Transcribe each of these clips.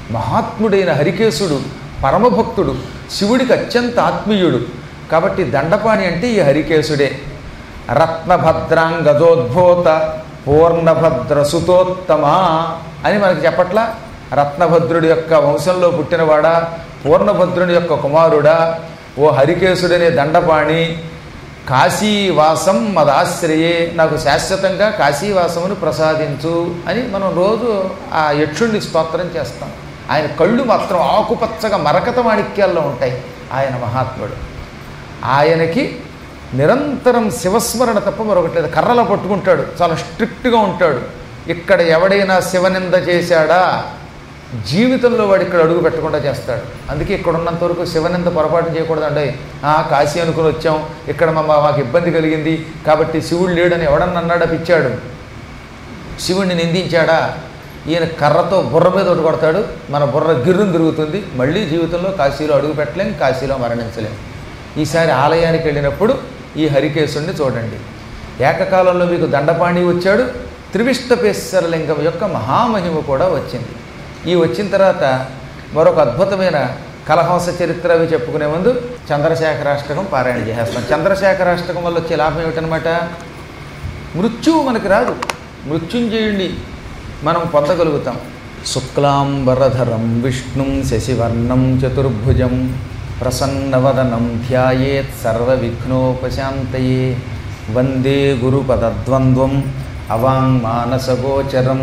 మహాత్ముడైన హరికేశుడు పరమభక్తుడు, శివుడికి అత్యంత ఆత్మీయుడు. కాబట్టి దండపాణి అంటే ఈ హరికేశుడే. రత్నభద్రాంగజోద్భూత పూర్ణభద్ర సుతోత్తమా అని మనకి చెప్పట్లా. రత్నభద్రుడి యొక్క వంశంలో పుట్టినవాడా, పూర్ణభద్రుని యొక్క కుమారుడా, ఓ హరికేశుడనే దండపాణి, కాశీవాసం మదాశ్రయే, నాకు శాశ్వతంగా కాశీవాసమును ప్రసాదించు అని మనం రోజు ఆ యక్షుణ్ణి స్తోత్రం చేస్తాం. ఆయన కళ్ళు మాత్రం ఆకుపచ్చగా మరకత మాణిక్యాల్లో ఉంటాయి. ఆయన మహాత్ముడు. ఆయనకి నిరంతరం శివస్మరణ తప్ప మరొకటి లేదు. కర్రలో పట్టుకుంటాడు, చాలా స్ట్రిక్ట్గా ఉంటాడు. ఇక్కడ ఎవడైనా శివనింద చేశాడా జీవితంలో వాడు ఇక్కడ అడుగు పెట్టకుండా చేస్తాడు. అందుకే ఇక్కడ ఉన్నంత వరకు శివనింద పొరపాటు చేయకూడదండి. కాశీ అనుకుని వచ్చాం, ఇక్కడ మాకు ఇబ్బంది కలిగింది కాబట్టి శివుడు లేడని ఎవడన్నా అన్నాడా పిచ్చాడు? శివుడిని నిందించాడా? ఈయన కర్రతో బుర్ర మీద ఒకటి కొడతాడు, మన బుర్ర గిర్రును తిరుగుతుంది. మళ్ళీ జీవితంలో కాశీలో అడుగు పెట్టలేం, కాశీలో మరణించలేం. ఈసారి ఆలయానికి వెళ్ళినప్పుడు ఈ హరికేశుడిని చూడండి. ఏకకాలంలో మీకు దండపాణి వచ్చాడు, త్రివిష్టపేశ్వరలింగం యొక్క మహామహిమ కూడా వచ్చింది. ఈ వచ్చిన తర్వాత మరొక అద్భుతమైన కలహంస చరిత్ర అవి చెప్పుకునే ముందు చంద్రశేఖరాష్టకం పారాయణ చేసేస్తాం. చంద్రశేఖరాష్టకం వల్ల వచ్చే లాభం ఏమిటనమాట? మృత్యువు మనకి రాదు. మృత్యుంజయుడిని మనం పొందగలుగుతాం. శుక్లాంబరధరం విష్ణుం శశివర్ణం చతుర్భుజం ప్రసన్నవదనం ధ్యాయేత్ సర్వవిఘ్నోపశాంతయే వందే గురుపదద్వంద్వం అవాంగ్మానసగోచరం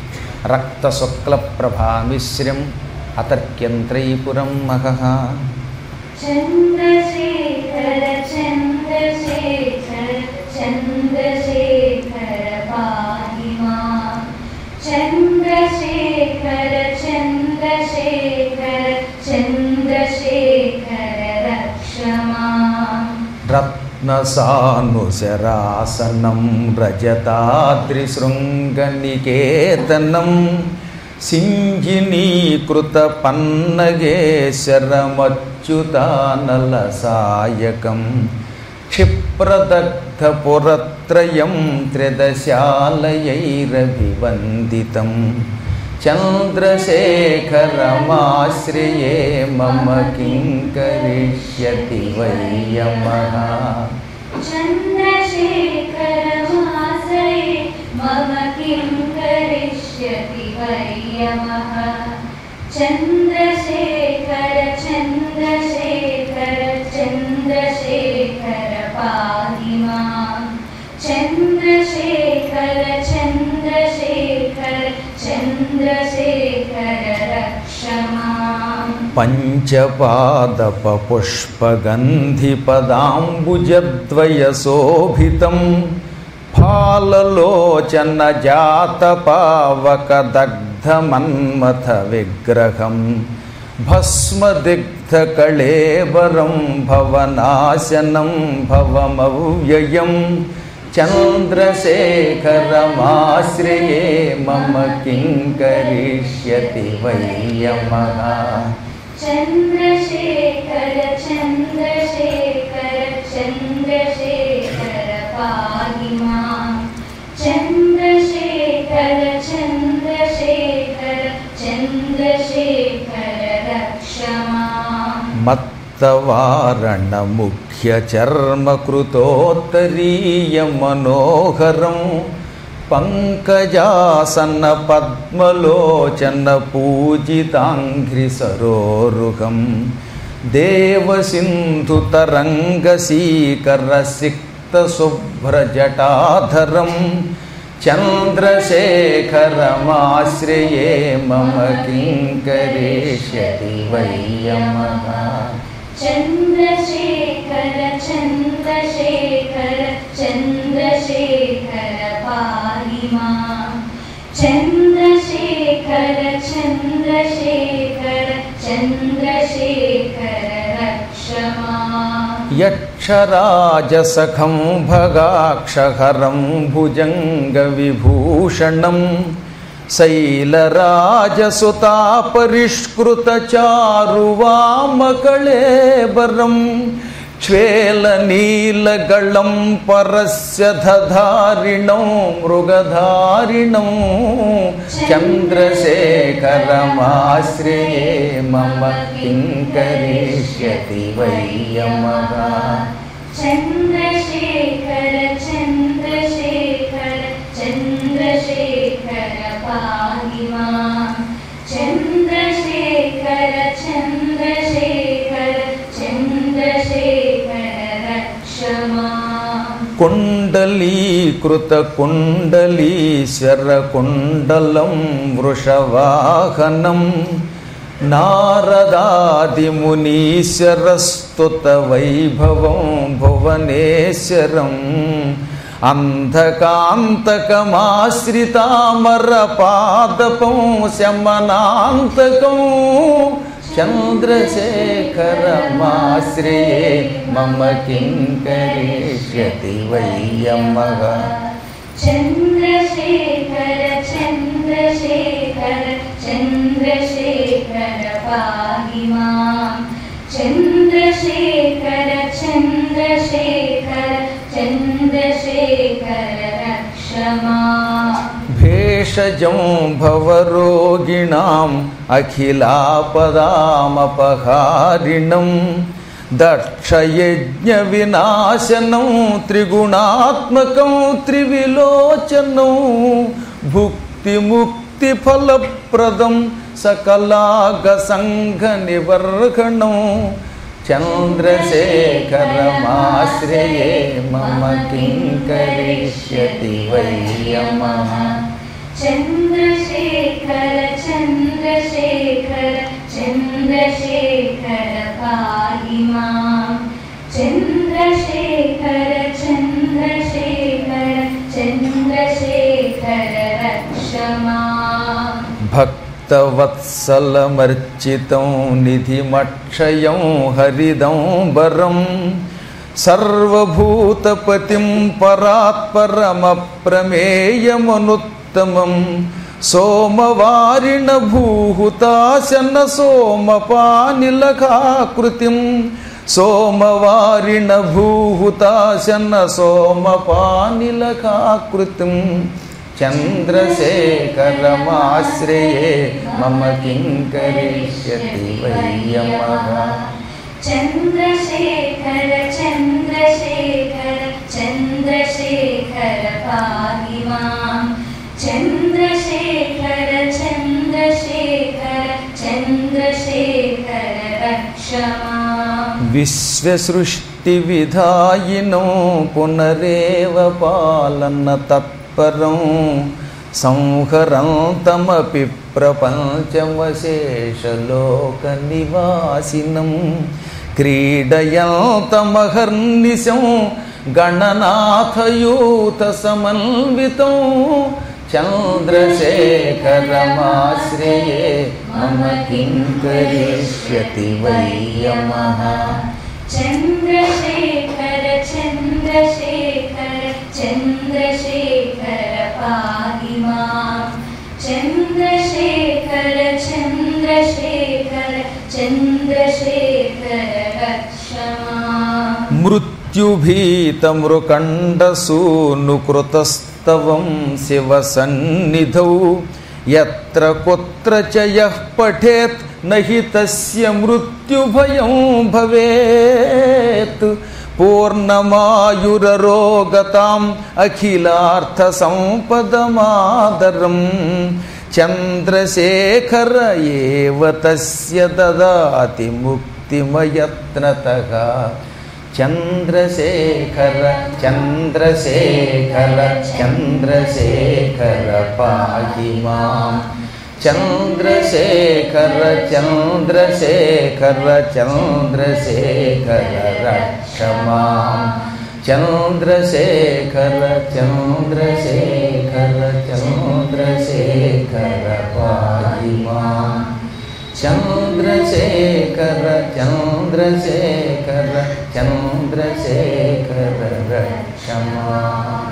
రక్తశుక్లప్రభామిశ్రం అతర్క్యం త్రైపురం మహః. చంద్రశేఖర చంద్రశేఖర చంద్రశేఖర పాహి మాం. చంద్రశేఖర చంద్రశేఖర చంద్రశేఖర రక్ష మాం. రత్నసానుశరాసనం రజతాద్రిశృంగనికేతనం సింగినీకృత పన్నగేశరమచ్యుతానలసాయకం క్షిప్రదగ్ధపురత్రయం త్రిదశాలయైరభివందితం చంద్రశేఖరమాశ్రయే మమ కిం కరిష్యతి వై యమః. చంద్రశేఖరమాశ్రయే మమ కిం కరిష్యతి వై యమః. చంద్రశేఖర చంద్రశేఖర చంద్రశేఖర పాహి మాం. చంద్రశేఖర చంద్రశేఖర చంద్రశేఖర రక్ష మాం. పంచపాదపపుష్పగంధిపదాంబుజద్వయశోభితం ఫాలలోచన జాతపావకదగ్ధమన్మథ విగ్రహం భస్మదిగ్ధకళేబరం భవనాశనం భవమవ్యయం చంద్రశేఖరమాశ్రయే మమ కిం కరిష్యతి వై యమః. చంద్రశేఖర చంద్రశేఖర చంద్రశేఖర పాహి మాం. చంద్రశేఖర చంద్రశేఖర చంద్రశేఖర రక్ష మాం. మత్తవారణముఖ్యచర్మకృతోత్తరీయమనోహరం పంకజాసన పద్మలోచన పూజితాంఘ్రిసరోరుహం దేవసింధుతరంగసీకరసిక్తశుభ్రజటాధరం చంద్రశేఖరమాశ్రయే మమ కిం కరిష్యతి వై యమః. చంద్రశేఖర చంద్రశేఖర చంద్రశేఖర పాహి మాం. చంద్రశేఖర చంద్రశేఖర చంద్రశేఖర రక్ష మాం. యక్షరాజసఖం భగాక్షహరం భుజంగవిభూషణం శైలరాజసుతాపరిష్కృతచారువామకళేబరం శ్వేలనీలగళం పరస్య దధారిణం మృగధారిణం చంద్రశేఖరమాశ్రయే మమ కిం కరిష్యతి వై యమః. చంద్రశేఖర చంద్రశేఖర చంద్రశేఖర పాహి మాం. చంద్రశేఖర చంద్రశేఖర చంద్రశేఖర రక్ష మాం. కుండలీకృత కుండలీశ్వర కుండలం వృషవాహనం నారదాదిమునీశ్వరస్తుత వైభవం భువనేశ్వరం అంధకాంతకమాశ్రితామరపాదపం శమనాంతకం చంద్రశేఖరమాశ్రయే మమ కిం కరిష్యతి వై యమః. చంద్రశేఖర చంద్రశేఖర చంద్రశేఖర పాహి మాం. చంద్రశేఖర చంద్రశేఖర చంద్రశేఖర రక్ష మాం. భేషజం భవరోగిణాం అఖిలాపదామపహారిణం దక్షయజ్ఞ వినాశనం త్రిగుణాత్మకం త్రివిలోచనం భుక్తి ముక్తి ఫలప్రదం సకలాగ సంఘ నివర్గణం చంద్రశేఖరమాశ్రయే మమ కిం కరిష్యతి వై యమః. చంద్రశేఖర చంద్రశేఖర చంద్రశేఖర పాహి మాం. చంద్రశేఖర చంద్రశేఖర చంద్రశేఖర రక్ష మాం. భక్తవత్సలమర్చితం నిధిమక్షయం హరిదంబరం సర్వభూతపతిం పరాత్పరమప్రమేయమనుత్తమం సోమవారిణ భూహుతాశన సోమపానిలకాకృతిం సోమవారిణ భూహుతాశన సోమపానిలకాకృతిం చంద్రశేఖరమాశ్రయే మమ కిం కరిష్యతి వై యమః. చంద్రశేఖర చంద్రశేఖర చంద్రశేఖర పాహి మాం. చంద్రశేఖర చంద్రశేఖర చంద్రశేఖర రక్ష మాం. విశ్వసృష్టి విధాయినో పునరేవ పాలన తత్పరం సంహరంతమపి ప్రపంచమశేషలోక నివాసినం క్రీడయంతమహర్నిశం గణనాథయూత సమన్వితం చంద్రశేఖరమాశ్రయే మమ కిం కరిష్యతి వై యమః. చంద్రశేఖర చంద్రశేఖర చంద్రశేఖర పాహి మాం. చంద్రశేఖర చంద్రశేఖర చంద్రశేఖర రక్ష మాం. మృత్యుభీతమృకండసూనుకృతస్తవం శివసన్నిధౌ యత్ర కుత్ర చ యః పఠేత్ నహి తస్య మృత్యుభయం భవేత్ పూర్ణమాయురరోగతాం అఖిలార్థ సంపదమాదరం చంద్రశేఖర ఏవ తస్య దదాతి ముక్తిమయత్నతః చంద్రశేఖర చంద్రశేఖర చంద్రశేఖర పాహి మాం. చంద్రశేఖర చంద్రశేఖర చంద్రశేఖర రక్ష మాం. చంద్రశేఖర చంద్రశేఖర చంద్రశేఖర పాహి మాం. చంద్రశేఖర చంద్రశేఖర చంద్రశేఖర రక్ష మాం.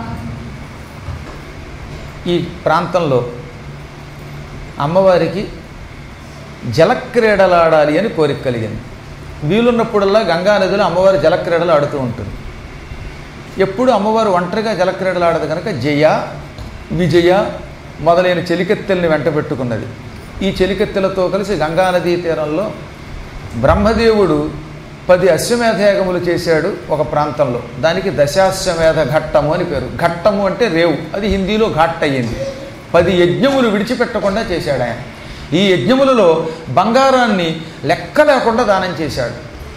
ఈ ప్రాంతంలో అమ్మవారికి జలక్రీడలాడాలి అని కోరిక కలిగింది. వీలున్నప్పుడల్లా గంగానదిలో అమ్మవారి జలక్రీడలు ఆడుతూ ఉంటుంది. ఎప్పుడు అమ్మవారు ఒంటరిగా జలక్రీడలు ఆడదు కనుక జయ, విజయ మొదలైన చెలికెత్తెల్ని వెంట పెట్టుకున్నది. ఈ చెలికెత్తెలతో కలిసి గంగానదీ తీరంలో బ్రహ్మదేవుడు 10 అశ్వమేధయాగములు చేశాడు ఒక ప్రాంతంలో. దానికి దశాశ్వమేధ ఘట్టము అని పేరు. ఘట్టము అంటే రేవు, అది హిందీలో ఘాట్ అయ్యింది. 10 యజ్ఞములు విడిచిపెట్టకుండా చేశాడు ఆయన. ఈ యజ్ఞములలో బంగారాన్ని లెక్క లేకుండా దానం చేశాడు.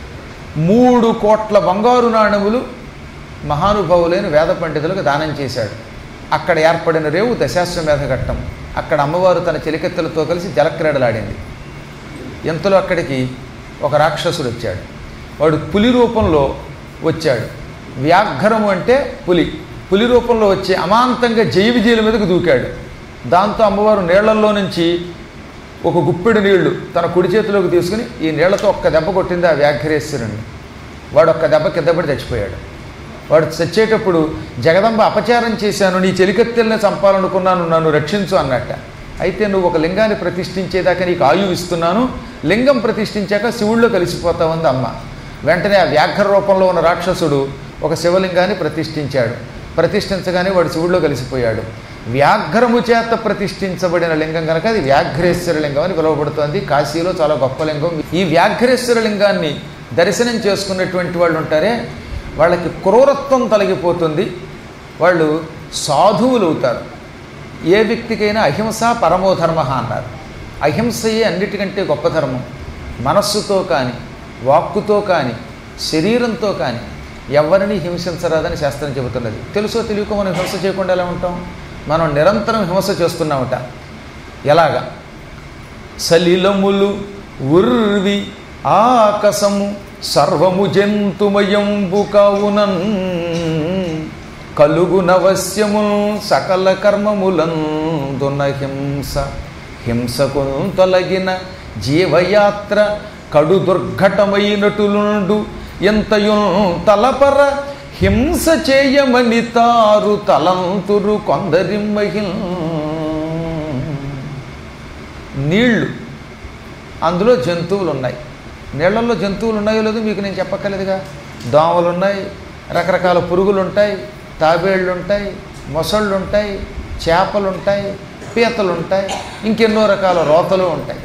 3 కోట్ల బంగారు నాణెములు మహానుభావులైన వేద పండితులకు దానం చేశాడు. అక్కడ ఏర్పడిన రేవు దశాశ్వమేధ ఘట్టం. అక్కడ అమ్మవారు తన చెలికెత్తలతో కలిసి జలక్రీడలాడింది. ఇంతలో అక్కడికి ఒక రాక్షసుడు వచ్చాడు. వాడు పులి రూపంలో వచ్చాడు. వ్యాఘ్రము అంటే పులి. పులి రూపంలో వచ్చి అమాంతంగా జయ విజయుల మీదకు దూకాడు. దాంతో అమ్మవారు నీళ్లలో నుంచి ఒక గుప్పెడు నీళ్లు తన కుడి చేతిలోకి తీసుకుని ఈ నీళ్లతో ఒక్క దెబ్బ కొట్టింది ఆ వ్యాఘ్రేశ్వరుణ్ణి. వాడు ఒక్క దెబ్బ కింద పడి చచ్చిపోయాడు. వాడు చచ్చేటప్పుడు జగదంబ అపచారం చేశాను, నీ చెలికత్తెల్ని చంపాలనుకున్నాను, నన్ను రక్షించు అన్నట్ట. అయితే నువ్వు ఒక లింగాన్ని ప్రతిష్ఠించేదాకా నీకు ఆయువు ఇస్తున్నాను, లింగం ప్రతిష్ఠించాక శివుళ్ళో కలిసిపోతావుంది అమ్మ. వెంటనే ఆ వ్యాఘ్ర రూపంలో ఉన్న రాక్షసుడు ఒక శివలింగాన్ని ప్రతిష్ఠించాడు. ప్రతిష్ఠించగానే వాడు శివుళ్ళో కలిసిపోయాడు. వ్యాఘ్రము చేత ప్రతిష్ఠించబడిన లింగం కనుక అది వ్యాఘ్రేశ్వర లింగం అని పిలువబడుతోంది. కాశీలో చాలా గొప్ప లింగం. ఈ వ్యాఘ్రేశ్వర లింగాన్ని దర్శనం చేసుకున్నటువంటి వాళ్ళు ఉంటారే, వాళ్ళకి క్రూరత్వం తొలగిపోతుంది, వాళ్ళు సాధువులు అవుతారు. ఏ వ్యక్తికైనా అహింస పరమోధర్మ అన్నారు. అహింసయే అన్నిటికంటే గొప్ప ధర్మం. మనస్సుతో కానీ, వాక్కుతో కానీ, శరీరంతో కానీ ఎవరిని హింసించరాదని శాస్త్రం చెబుతున్నది. తెలుసో తెలియకో మనం హింస చేయకుండా ఎలా ఉంటాం? మనం నిరంతరం హింస చేస్తున్నామట. ఎలాగా? సలిలములు ఉర్వి ఆకాశము సర్వము జంతుమయంబు కావునన్ కలుగునవశ్యము సకల కర్మములందున హింస. హింసకు తొలగిన జీవయాత్ర కడు దుర్ఘటమైనటులుండు ఎంతయు తలపర హింస చేయమని తారు తలంతురు కొందరిమ్మహిల్. నీళ్లు, అందులో జంతువులు ఉన్నాయి. నీళ్లలో జంతువులు ఉన్నాయో లేదో మీకు నేను చెప్పక్కర్లేదుగా. దోమలు ఉన్నాయి, రకరకాల పురుగులు ఉంటాయి, తాబేళ్ళు ఉంటాయి, మొసళ్ళు ఉంటాయి, చేపలు ఉంటాయి, పీతలు ఉంటాయి, ఇంకెన్నో రకాల రోతలు ఉంటాయి.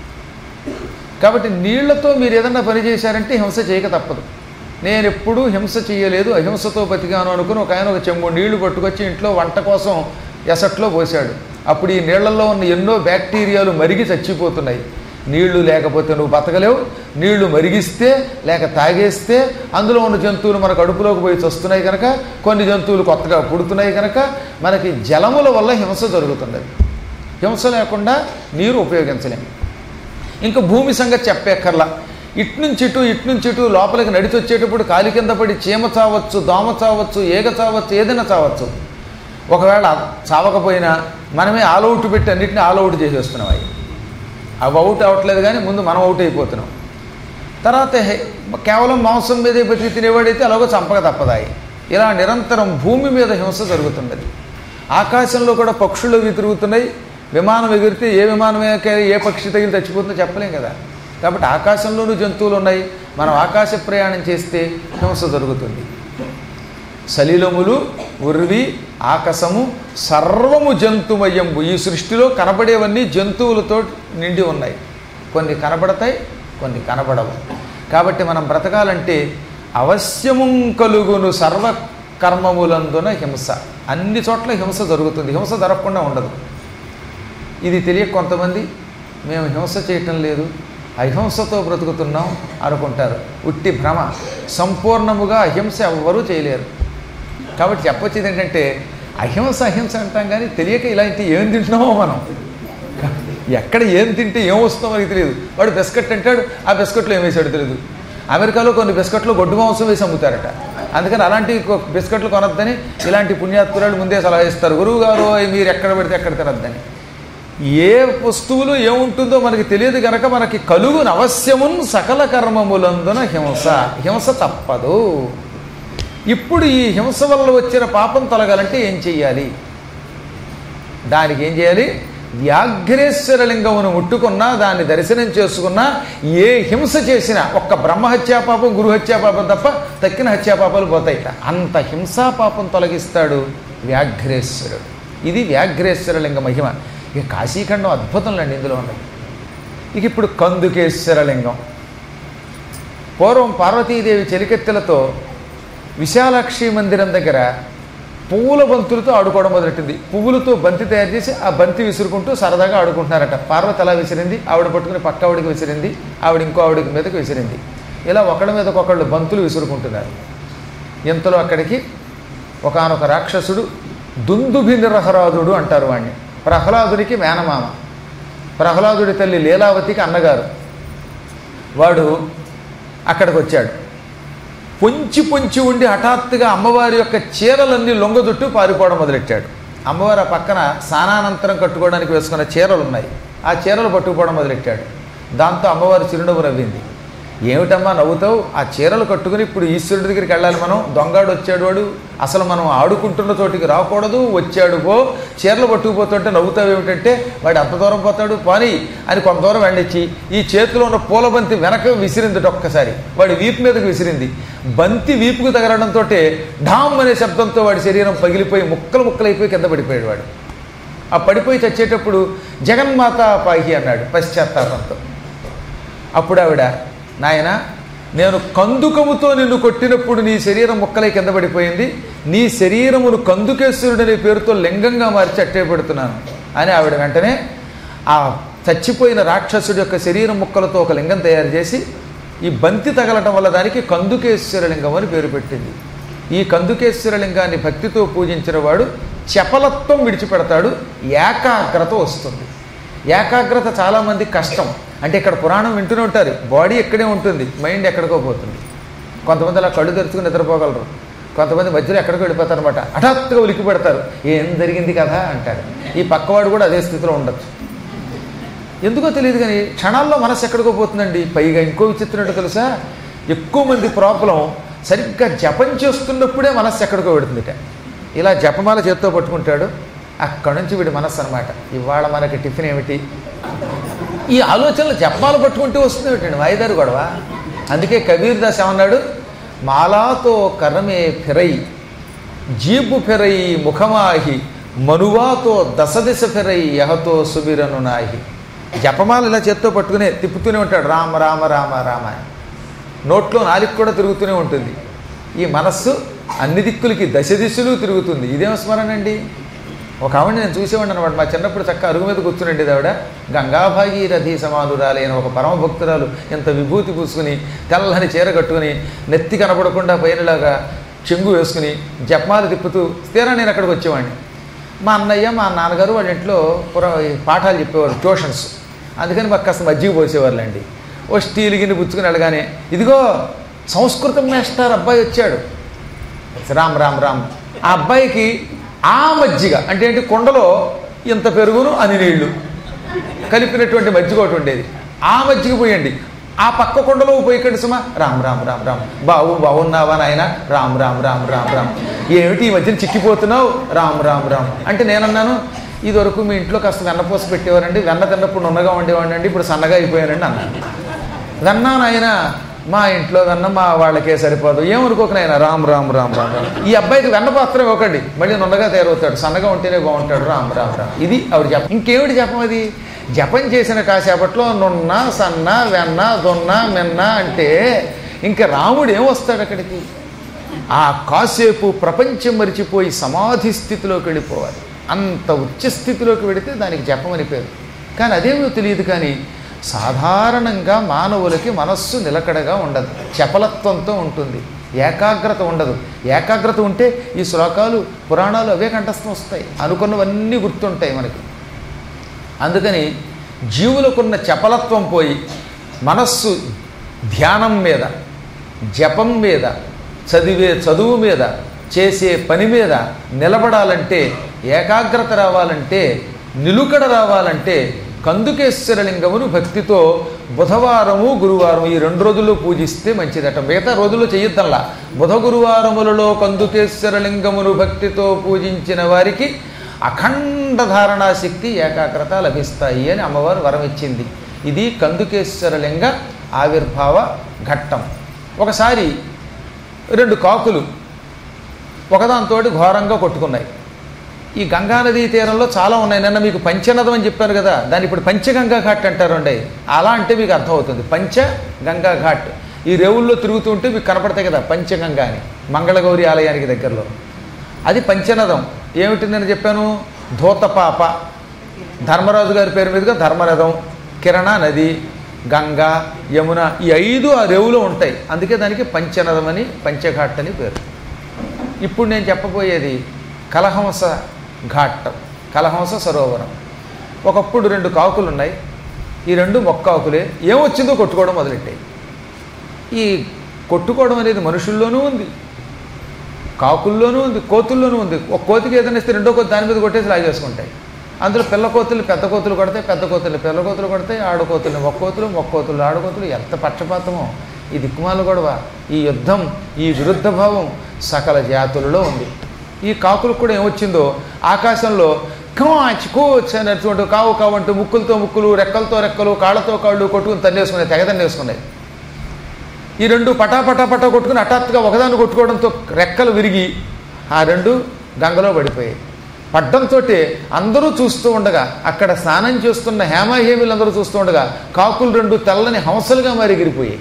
కాబట్టి నీళ్లతో మీరు ఏదన్నా పని చేశారంటే హింస చేయక తప్పదు. నేను ఎప్పుడూ హింస చేయలేదు, అహింసతో బతికాను అనుకుని ఒక ఆయన ఒక చెంబు నీళ్లు పట్టుకొచ్చి ఇంట్లో వంట కోసం ఎసట్లో పోశాడు. అప్పుడు ఈ నీళ్లలో ఉన్న ఎన్నో బ్యాక్టీరియాలు మరిగి చచ్చిపోతున్నాయి. నీళ్లు లేకపోతే నువ్వు బతకలేవు. నీళ్లు మరిగిస్తే లేక తాగేస్తే అందులో ఉన్న జంతువులు మన కడుపులోకి పోయి వస్తున్నాయి కనుక, కొన్ని జంతువులు కొత్తగా పుడుతున్నాయి కనుక మనకి జలముల వల్ల హింస జరుగుతున్నది. హింస లేకుండా నీరు ఉపయోగించలేము. ఇంకా భూమి సంగతి చెప్పేక్కర్లా. ఇట్నుంచి ఇటు లోపలికి నడిచి వచ్చేటప్పుడు కాలి కింద పడి చీమ చావచ్చు, దోమ చావచ్చు, ఏగ చావచ్చు, ఏదైనా చావచ్చు. ఒకవేళ చావకపోయినా మనమే ఆల్అవుట్ పెట్టి అన్నింటినీ ఆల్అవుట్ చేసేస్తున్నాం. అవి అవుట్ అవ్వట్లేదు కానీ ముందు మనం అవుట్ అయిపోతున్నాం. తర్వాత కేవలం మాంసం మీదే బతికి తినేవాడైతే అలాగో చంపక తప్పదాయి. ఇలా నిరంతరం భూమి మీద హింస జరుగుతున్నది. ఆకాశంలో కూడా పక్షులు తిరుగుతున్నాయి. విమానం ఎగిరితే ఏ విమానమే ఏ పక్షి తగిలి చచ్చిపోతుందో చెప్పలేం కదా. కాబట్టి ఆకాశంలోనూ జంతువులు ఉన్నాయి. మనం ఆకాశ ప్రయాణం చేస్తే హింస జరుగుతుంది. సలిలములు ఉర్వి ఆకాశము సర్వము జంతుమయంబు. ఈ సృష్టిలో కనబడేవన్నీ జంతువులతో నిండి ఉన్నాయి. కొన్ని కనబడతాయి, కొన్ని కనబడవు. కాబట్టి మనం బ్రతకాలంటే అవశ్యము కలుగును సర్వ కర్మములందున హింస. అన్ని చోట్ల హింస జరుగుతుంది, హింస జరగకుండా ఉండదు. ఇది తెలియక కొంతమంది మేము హింస చేయటం లేదు, అహింసతో బ్రతుకుతున్నాం అనుకుంటారు. ఉట్టి భ్రమ. సంపూర్ణముగా అహింస ఎవ్వరూ చేయలేరు. కాబట్టి చెప్పొచ్చేది ఏంటంటే అహింస అంటాం కానీ తెలియక ఇలాంటి ఏం తింటున్నామో మనం. ఎక్కడ ఏం తింటే ఏం వస్తుందో మనకి తెలియదు. వాడు బిస్కెట్ అంటాడు, ఆ బిస్కెట్లో ఏం వేసాడు తెలియదు. అమెరికాలో కొన్ని బిస్కెట్లు గొడ్డు మాంసం వేసి అమ్ముతారట. అందుకని అలాంటి బిస్కెట్లు కొనొద్దని ఇలాంటి పుణ్యాత్కురాలు ముందే సలహా ఇస్తారు. గురువు గారు మీరు ఎక్కడ పెడితే ఎక్కడ తినొద్దని. ఏ వస్తువులు ఏముంటుందో మనకి తెలియదు కనుక మనకి కలుగును అవశ్యమున్ సకల కర్మములందున హింస. హింస తప్పదు. ఇప్పుడు ఈ హింస వల్ల వచ్చిన పాపం తొలగాలంటే ఏం చెయ్యాలి? దానికి ఏం చేయాలి? వ్యాఘ్రేశ్వర లింగమును ముట్టుకున్నా, దాన్ని దర్శనం చేసుకున్నా, ఏ హింస చేసినా, ఒక్క బ్రహ్మహత్యాపాపం గురుహత్యాపాపం తప్ప తక్కిన హత్యాపాపాలు పోతాయిట. అంత హింసాపాపం తొలగిస్తాడు వ్యాఘ్రేశ్వరుడు. ఇది వ్యాఘ్రేశ్వర లింగ మహిమ. ఇక కాశీఖండం అద్భుతంలండి ఇందులో ఉన్నది. ఇక ఇప్పుడు కందుకేశ్వర లింగం. పూర్వం పార్వతీదేవి చెలికెత్తెలతో విశాలాక్షి మందిరం దగ్గర పువ్వుల బంతులతో ఆడుకోవడం మొదలెట్టింది. పువ్వులతో బంతి తయారు చేసి ఆ బంతి విసురుకుంటూ సరదాగా ఆడుకుంటున్నారట. పార్వతి అలా విసిరింది, ఆవిడ పట్టుకుని పక్క ఆవిడికి విసిరింది, ఆవిడ ఇంకో ఆవిడికి మీదకి విసిరింది. ఇలా ఒకళ్ళ మీదకి ఒకళ్ళు బంతులు విసురుకుంటున్నారు. ఇంతలో అక్కడికి ఒకానొక రాక్షసుడు, దుందుభినిరహరాదుడు అంటారు వాణ్ణి, ప్రహ్లాదునికి మేనమామ, ప్రహ్లాదుడి తల్లి లీలావతికి అన్నగారు. వాడు అక్కడికి వచ్చాడు. పొంచి పొంచి ఉండి హఠాత్తుగా అమ్మవారి యొక్క చీరలన్నీ లొంగదుట్టు పారిపోవడం మొదలెట్టాడు. అమ్మవారు ఆ పక్కన స్నానానంతరం కట్టుకోవడానికి వేసుకున్న చీరలు ఉన్నాయి, ఆ చీరలు పట్టుకుపోవడం మొదలెట్టాడు. దాంతో అమ్మవారు చిరునవ్వు నవ్వింది. ఏమిటమ్మా నవ్వుతావు? ఆ చీరలు కట్టుకుని ఇప్పుడు ఈశ్వరుడి దగ్గరికి వెళ్ళాలి మనం. దొంగాడు వచ్చాడు, వాడు అసలు మనం ఆడుకుంటున్న చోటికి రాకూడదు, వచ్చాడు పో, చీరలు పట్టుకుపోతుంటే నవ్వుతావు ఏమిటంటే, వాడు అంత దూరం పోతాడు పోనీ అని కొంత దూరం వెళ్ళిచ్చి ఈ చేతిలో ఉన్న పూల బంతి వెనక విసిరింది. ఒక్కసారి వాడి వీపు మీదకి విసిరింది. బంతి వీపుకు తగలడంతో ఢామ్ అనే శబ్దంతో వాడి శరీరం పగిలిపోయి ముక్కలు ముక్కలైపోయి కింద పడిపోయాడు. వాడు ఆ పడిపోయి చచ్చేటప్పుడు జగన్మాత పాహి అన్నాడు పశ్చాత్తాపంతో. అప్పుడు ఆవిడ, నాయన నేను కందుకముతో నిన్ను కొట్టినప్పుడు నీ శరీరం ముక్కలై కింద పడిపోయింది, నీ శరీరమును కందుకేశ్వరుడనే పేరుతో లింగంగా మార్చి అట్టే పెడుతున్నాను అని ఆవిడ వెంటనే ఆ చచ్చిపోయిన రాక్షసుడి యొక్క శరీరం ముక్కలతో ఒక లింగం తయారు చేసి ఈ బంతి తగలటం వల్ల దానికి కందుకేశ్వర లింగం అని పేరు పెట్టింది. ఈ కందుకేశ్వర లింగాన్ని భక్తితో పూజించిన వాడు చపలత్వం విడిచిపెడతాడు, ఏకాగ్రత వస్తుంది. ఏకాగ్రత చాలామంది కష్టం. అంటే ఇక్కడ పురాణం వింటూనే ఉంటారు, బాడీ ఎక్కడే ఉంటుంది, మైండ్ ఎక్కడికో పోతుంది. కొంతమంది అలా కళ్ళు తెరుచుకుని నిద్రపోగలరు, కొంతమంది మధ్యలో ఎక్కడికో వెళ్ళిపోతారు అనమాట. హఠాత్తుగా ఉలికి పెడతారు, ఏం జరిగింది కదా అంటారు. ఈ పక్కవాడు కూడా అదే స్థితిలో ఉండొచ్చు. ఎందుకో తెలియదు కానీ క్షణాల్లో మనసు ఎక్కడికో పోతుందండి. పైగా ఇంకో విచిత్రం ఏంటో తెలుసా, ఎక్కువ మంది ప్రాబ్లం సరిగ్గా జపం చేస్తున్నప్పుడే మనస్సు ఎక్కడికో పెడుతుందిట. ఇలా జపమాల చేత్తో పట్టుకుంటాడు, అక్కడి నుంచి వీడి మనస్సు అనమాట, ఇవాళ మనకి టిఫిన్ ఏమిటి, ఈ ఆలోచనలు జపాలు పట్టుకుంటూ వస్తుంది ఏమిటండి, వాయిదారు గొడవ. అందుకే కబీర్ దాస్ ఏమన్నాడు, మాలాతో కర్రమే ఫిరై జీబు ఫిరై ముఖమాహి మనువాతో దశదిశ ఫిరై యహతో సుబిరను నాహి. జపమాల ఇలా చేత్తో పట్టుకునే తిప్పుతూనే ఉంటాడు, రామ రామ రామ రామ అని. నోట్లో నాలుగు కూడా తిరుగుతూనే ఉంటుంది. ఈ మనస్సు అన్ని దిక్కులకి దశ దిశలు తిరుగుతుంది. ఇదేం స్మరణ అండి. ఒక ఆవిడ నేను చూసేవాడిని అనమాట, మా చిన్నప్పుడు చక్క అరుగు మీద కూర్చునండి. ఆవిడ గంగాభాగీరథి సమానురాలైన ఒక పరమ భక్తురాలు, ఎంత విభూతి పూసుకుని తెల్లని చీర కట్టుకుని నెత్తి కనపడకుండా పైనలాగా చెంగు వేసుకుని జపమాలు తిప్పుతూ స్థిరా నేను అక్కడికి వచ్చేవాడిని. మా అన్నయ్య మా నాన్నగారు వాళ్ళ ఇంట్లో పాఠాలు చెప్పేవారు, ట్యూషన్స్. అందుకని మాకు కాస్త మజ్జిగ పోసేవారులేండి. ఓ స్టీల్ గిన్నె పుచ్చుకుని వెళ్ళగానే, ఇదిగో సంస్కృతం మాస్టర్ అబ్బాయి వచ్చాడు, రామ్ రామ్ రామ్. ఆ అబ్బాయికి ఆ మజ్జిగ అంటే ఏంటి, కుండలో ఇంత పెరుగును అని నీళ్లు కలిపినటువంటి మజ్జిగ ఒకటి ఉండేది, ఆ మజ్జిగ పోయండి. ఆ పక్క కుండలో పోయికండి సుమా, రామ్ రామ్ రామ్ రామ్. బాగున్నావా నాయన, రామ్ రామ్ రామ్ రామ్ రామ్. ఏమిటి ఈ మధ్యన చిక్కిపోతున్నావు, రామ్ రామ్ రామ్. అంటే నేనన్నాను, ఇదివరకు మీ ఇంట్లో కాస్త వెన్నపూస పెట్టేవారండి, వెన్న తిన్నప్పుడు నున్నగా ఉండేవాడిని, ఇప్పుడు సన్నగా అయిపోయానండి అన్నాను. వెన్నా నాయన, మా ఇంట్లో వెన్న మా వాళ్ళకే సరిపోదు, ఏమనుకోక నాయన, రామ్ రామ్ రామ్ రామ్ రామ్. ఈ అబ్బాయికి వెన్న పాత్ర ఇవ్వకండి, మళ్ళీ నున్నగా తయారవుతాడు, సన్నగా ఉంటేనే బాగుంటాడు, రామ్ రామ్ రామ్. ఇది ఆవిడ జపం. ఇంకేమిటి జపం అది? జపం చేసిన కాసేపట్లో నున్న సన్న వెన్న దొన్న మెన్న అంటే ఇంకా రాముడు ఏమొస్తాడు అక్కడికి? ఆ కాసేపు ప్రపంచం మరిచిపోయి సమాధి స్థితిలోకి వెళ్ళిపోవాలి. అంత ఉచ్చ స్థితిలోకి వెళితే దానికి జపం అని పేరు. కానీ అదేమో తెలియదు. కానీ సాధారణంగా మానవులకి మనస్సు నిలకడగా ఉండదు, చపలత్వంతో ఉంటుంది, ఏకాగ్రత ఉండదు. ఏకాగ్రత ఉంటే ఈ శ్లోకాలు పురాణాలు అవే కంఠస్థం వస్తాయి, అనుకున్నవన్నీ గుర్తుంటాయి మనకి. అందుకని జీవులకున్న చపలత్వం పోయి మనస్సు ధ్యానం మీద, జపం మీద, చదివే చదువు మీద, చేసే పని మీద నిలబడాలంటే, ఏకాగ్రత రావాలంటే, నిలుకడ రావాలంటే కందుకేశ్వర లింగమును భక్తితో బుధవారము గురువారం ఈ 2 రోజుల్లో పూజిస్తే మంచిదట. మిగతా రోజుల్లో చెయ్యొద్దల్లా. బుధ గురువారములలో కందుకేశ్వర లింగమును భక్తితో పూజించిన వారికి అఖండ ధారణా శక్తి ఏకాగ్రత లభిస్తాయి అని అమ్మవారు వరం ఇచ్చింది. ఇది కందుకేశ్వరలింగ ఆవిర్భావ ఘట్టం. ఒకసారి 2 కాకులు ఒకదాంతో ఘోరంగా కొట్టుకున్నాయి. ఈ గంగానదీ తీరంలో చాలా ఉన్నాయి. నిన్న మీకు పంచనదం అని చెప్పాను కదా, దాన్ని ఇప్పుడు పంచగంగా ఘాట్ అంటారండి. అలా అంటే మీకు అర్థమవుతుంది. పంచగంగా ఘాట్ ఈ రేవుల్లో తిరుగుతుంటే మీకు కనపడతాయి కదా పంచగంగా అని, మంగళగౌరి ఆలయానికి దగ్గరలో. అది పంచనదం. ఏమిటి నేను చెప్పాను? ధూతపాప, ధర్మరాజు గారి పేరు మీదుగా ధర్మరథం, కిరణ నది, గంగా, యమున, ఈ 5 ఆ రేవులో ఉంటాయి. అందుకే దానికి పంచనదం అని, పంచఘాట్ అని పేరు. ఇప్పుడు నేను చెప్పబోయేది కలహంస ఘాట్, కలహంస సరోవరం. ఒకప్పుడు 2 కాకులు ఉన్నాయి. ఈ 2 మొక్కాకులే. ఏమొచ్చిందో కొట్టుకోవడం మొదలెట్టాయి. ఈ కొట్టుకోవడం అనేది మనుషుల్లోనూ ఉంది, కాకుల్లోనూ ఉంది, కోతుల్లోనూ ఉంది. ఒక కోతికి ఏదైనా ఇస్తే రెండో కోతి దాని మీద కొట్టేసి లాగేసుకుంటాయి. అందులో పిల్ల కోతులు పెద్ద కోతులు కొడతాయి, పెద్ద కోతులు పిల్ల కోతులు కొడతాయి, ఆడకోతులు మొక్కోతులు, మొక్కోతులు ఆడకోతులు. ఎంత పక్షపాతమో! ఈ దిక్కుమాల గొడవ, ఈ యుద్ధం, ఈ విరుద్ధ భావం సకల జాతులలో ఉంది. ఈ కాకులకు కూడా ఏమొచ్చిందో ఆకాశంలో కాచి కోచ్ అని నడుచుకుంటూ కావు కావంటూ ముక్కులతో ముక్కులు, రెక్కలతో రెక్కలు, కాళ్ళతో కాళ్ళు కొట్టుకుని తన్నేసుకున్నాయి, తెగ తన్నేసుకున్నాయి. ఈ 2 పటా కొట్టుకుని హఠాత్తుగా ఒకదాన్ని కొట్టుకోవడంతో రెక్కలు విరిగి ఆ 2 గంగలో పడిపోయాయి. పడ్డంతో అందరూ చూస్తూ ఉండగా, అక్కడ స్నానం చేస్తున్న హేమాహేమిలందరూ చూస్తూ ఉండగా కాకులు 2 తెల్లని హంసలుగా మరి ఎగిరిపోయాయి.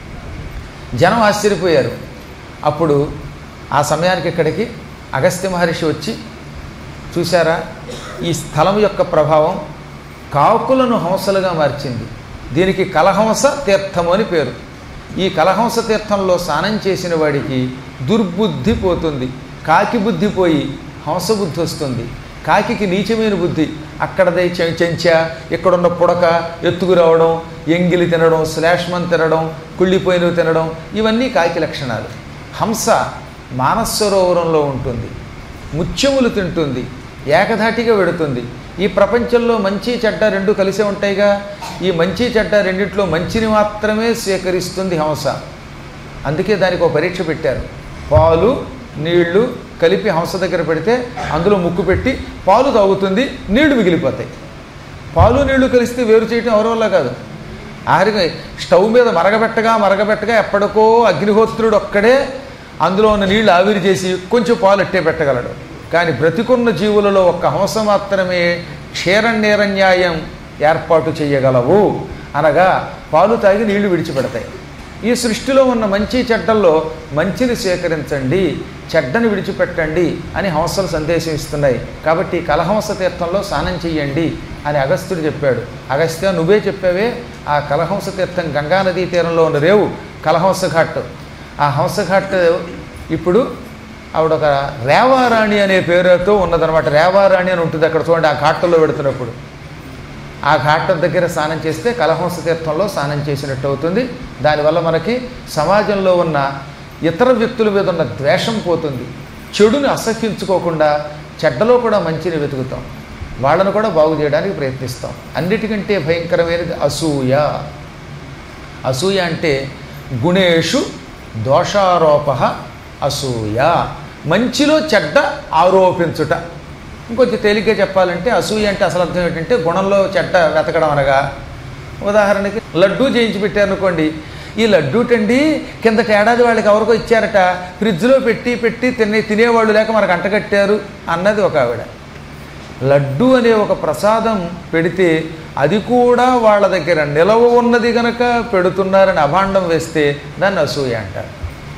జనం ఆశ్చర్యపోయారు. అప్పుడు ఆ సమయానికి ఇక్కడికి అగస్త్య మహర్షి వచ్చి, చూశారా ఈ స్థలం యొక్క ప్రభావం కాకులను హంసలుగా మార్చింది. దీనికి కలహంస తీర్థము అని పేరు. ఈ కలహంస తీర్థంలో స్నానం చేసిన వాడికి దుర్బుద్ధి పోతుంది. కాకి బుద్ధి పోయి హంస బుద్ధి వస్తుంది. కాకికి నీచమైన బుద్ధి, అక్కడదే చెంచ, ఇక్కడున్న పుడక ఎత్తుకురావడం, ఎంగిలి తినడం, శ్లేష్మం తినడం, కుళ్ళిపోయినవి తినడం, ఇవన్నీ కాకి లక్షణాలు. హంస మానసరోవరంలో ఉంటుంది, ముత్యములు తింటుంది, ఏకధాటిగా వెడుతుంది. ఈ ప్రపంచంలో మంచి చెడ్డ 2 కలిసే ఉంటాయిగా. ఈ మంచి చెడ్డ రెండింటిలో మంచిని మాత్రమే స్వీకరిస్తుంది హంస. అందుకే దానికి ఒక పరీక్ష పెట్టారు. పాలు నీళ్లు కలిపి హంస దగ్గర పెడితే అందులో ముక్కు పెట్టి పాలు తాగుతుంది, నీళ్లు మిగిలిపోతాయి. పాలు నీళ్లు కలిస్తే వేరు చేయటం ఎవరి వల్ల కాదు. ఆఖరికి స్టవ్ మీద మరగబెట్టగా ఎప్పటికో అగ్నిహోత్రుడు ఒక్కడే అందులో ఉన్న నీళ్లు ఆవిరి చేసి కొంచెం పాలు ఎట్టే పెట్టగలడు. కానీ బ్రతికున్న జీవులలో ఒక్క హంస మాత్రమే క్షీరన్యాయం ఏర్పాటు చేయగలవు. అనగా పాలు తాగి నీళ్లు విడిచిపెడతాయి. ఈ సృష్టిలో ఉన్న మంచి చెడ్డల్లో మంచిని స్వీకరించండి, చెడ్డని విడిచిపెట్టండి అని హంసలు సందేశం ఇస్తున్నాయి. కాబట్టి కలహంస తీర్థంలో స్నానం చెయ్యండి అని అగస్త్యుడు చెప్పాడు. అగస్త్య, నువ్వే చెప్పావే, ఆ కలహంస తీర్థం గంగానదీ తీరంలో ఉన్న రేవు కలహంస ఘాట్. ఆ హంస ఘాట్ ఇప్పుడు ఆవిడ ఒక రేవారాణి అనే పేరుతో ఉన్నదనమాట. రేవారాణి అని ఉంటుంది అక్కడ, చూడండి ఆ ఘాట్లో పెడుతున్నప్పుడు. ఆ ఘాట్ దగ్గర స్నానం చేస్తే కలహంస తీర్థంలో స్నానం చేసినట్టు అవుతుంది. దానివల్ల మనకి సమాజంలో ఉన్న ఇతర వ్యక్తుల మీద ఉన్న ద్వేషం పోతుంది. చెడుని అసహ్యించుకోకుండా చెడ్డలో కూడా మంచిని వెతుకుతాం, వాళ్ళను కూడా బాగు చేయడానికి ప్రయత్నిస్తాం. అన్నిటికంటే భయంకరమైనది అసూయ. అసూయ అంటే గుణేషు దోషారోప అసూయ, మంచిలో చెడ్డ ఆరోపించుట. ఇంకొంచెం తేలిగ్గా చెప్పాలంటే అసూయ అంటే అసలు అర్థం ఏంటంటే గుణంలో చెడ్డ వెతకడం. అనగా ఉదాహరణకి లడ్డూ చేయించి పెట్టారనుకోండి, ఈ లడ్డూటండి కిందటి ఏడాది వాళ్ళకి ఎవరికో ఇచ్చారట, ఫ్రిడ్జ్లో పెట్టి తినేవాళ్ళు లేక మనకు అంటగట్టారు అన్నది ఒక ఆవిడ. లడ్డు అనే ఒక ప్రసాదం పెడితే అది కూడా వాళ్ళ దగ్గర నిలవ ఉన్నది కనుక పెడుతున్నారని అభాండం వేస్తే దాన్ని అసూయ అంటారు.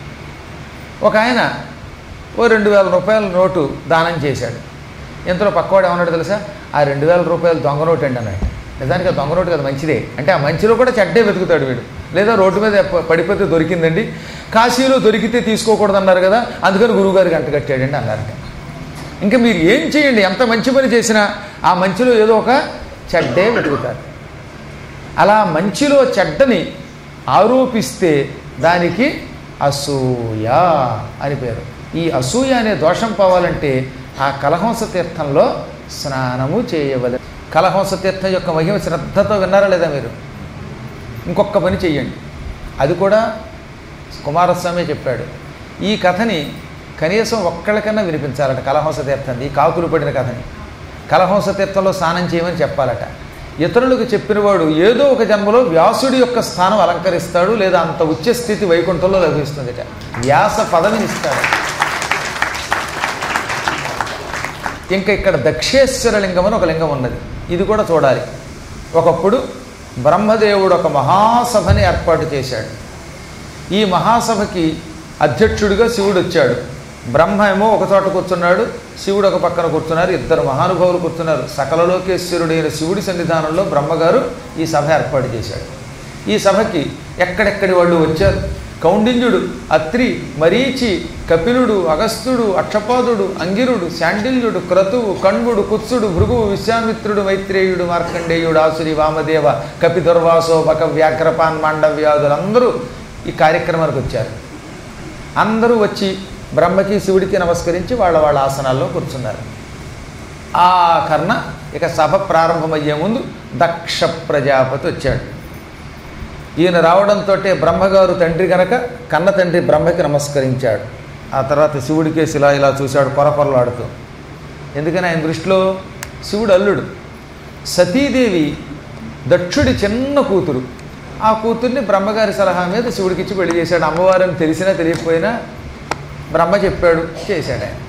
ఒక ఆయన ఓ 2000 రూపాయల నోటు దానం చేశాడు. ఇంతలో పక్కవాడు ఏమన్నాడు తెలుసా? ఆ 2000 రూపాయలు దొంగ నోటు అండి అన్నాడు. నిజానికి ఆ దొంగ నోటు కదా, మంచిదే. అంటే ఆ మంచిలో కూడా చెడ్డే వెతుకుతాడు వీడు. లేదా రోడ్డు మీద పడిపోతే దొరికిందండి, కాశీలో దొరికితే తీసుకోకూడదు అన్నారు కదా, అందుకని గురువుగారికి అంటగట్టాడండి అన్నారట. ఇంకా మీరు ఏం చేయండి, ఎంత మంచి పని చేసినా ఆ మంచిలో ఏదో ఒక చెడ్డే వెతుకుతారు. అలా మంచిలో చెడ్డని ఆరోపిస్తే దానికి అసూయ అని పేరు. ఈ అసూయ అనే దోషం పోవాలంటే ఆ కలహంస తీర్థంలో స్నానము చేయవలె. కలహంస తీర్థం యొక్క మహిమ శ్రద్ధతో విన్నారా లేదా మీరు? ఇంకొక పని చెయ్యండి, అది కూడా కుమారస్వామి చెప్పాడు. ఈ కథని కనీసం ఒక్కళ్ళకన్నా వినిపించాలట. కలహంస తీర్థం, ఈ కాకులు పడిన కథని కలహంస తీర్థంలో స్నానం చేయమని చెప్పాలట. ఇతరులకు చెప్పినవాడు ఏదో ఒక జన్మలో వ్యాసుడి యొక్క స్థానం అలంకరిస్తాడు, లేదా అంత ఉచ్చ స్థితి వైకుంఠంలో లభిస్తుందిట. వ్యాస పదవిని ఇస్తాడు. ఇంకా ఇక్కడ దక్షేశ్వర లింగం అని ఒక లింగం ఉన్నది. ఇది కూడా చూడాలి. ఒకప్పుడు బ్రహ్మదేవుడు ఒక మహాసభని ఏర్పాటు చేశాడు. ఈ మహాసభకి అధ్యక్షుడిగా శివుడు వచ్చాడు. బ్రహ్మ ఏమో ఒక చోట కూర్చున్నాడు, శివుడు ఒక పక్కన కూర్చున్నారు. ఇద్దరు మహానుభావులు కూర్చున్నారు. సకల లోకేశ్వరుడైన శివుడి సన్నిధానంలో బ్రహ్మగారు ఈ సభ ఏర్పాటు చేశాడు. ఈ సభకి ఎక్కడెక్కడి వాళ్ళు వచ్చారు. కౌండిన్యుడు, అత్రి, మరీచి, కపిలుడు, అగస్త్యుడు, అక్షపాదుడు, అంగిరుడు, శాండిల్యుడు, క్రతువు, కణ్వుడు, కుత్సుడు, భృగువు, విశ్వామిత్రుడు, మైత్రేయుడు, మార్కండేయుడు, ఆసురి, వామదేవ, కపిదుర్వాసో, బక, వ్యాఘ్రపాన్, మాండవ్యాధులు అందరూ ఈ కార్యక్రమానికి వచ్చారు. అందరూ వచ్చి బ్రహ్మకి శివుడికి నమస్కరించి వాళ్ళ వాళ్ళ ఆసనాల్లో కూర్చున్నారు. ఆ కర్ణ ఇక సభ ప్రారంభమయ్యే ముందు దక్ష ప్రజాపతి వచ్చాడు. ఈయన రావడంతో బ్రహ్మగారు తండ్రి కనుక కన్న తండ్రి బ్రహ్మకి నమస్కరించాడు. ఆ తర్వాత శివుడికేసి ఇలా చూశాడు పొరపొరలాడుతూ. ఎందుకని ఆయన దృష్టిలో శివుడు అల్లుడు. సతీదేవి దక్షుడి చిన్న కూతురు. ఆ కూతుర్ని బ్రహ్మగారి సలహా మీద శివుడికిచ్చి పెళ్లి చేశాడు. అమ్మవారిని తెలిసినా తెలియకపోయినా బ్రహ్మ చెప్పాడు, చేశాడు ఆయన.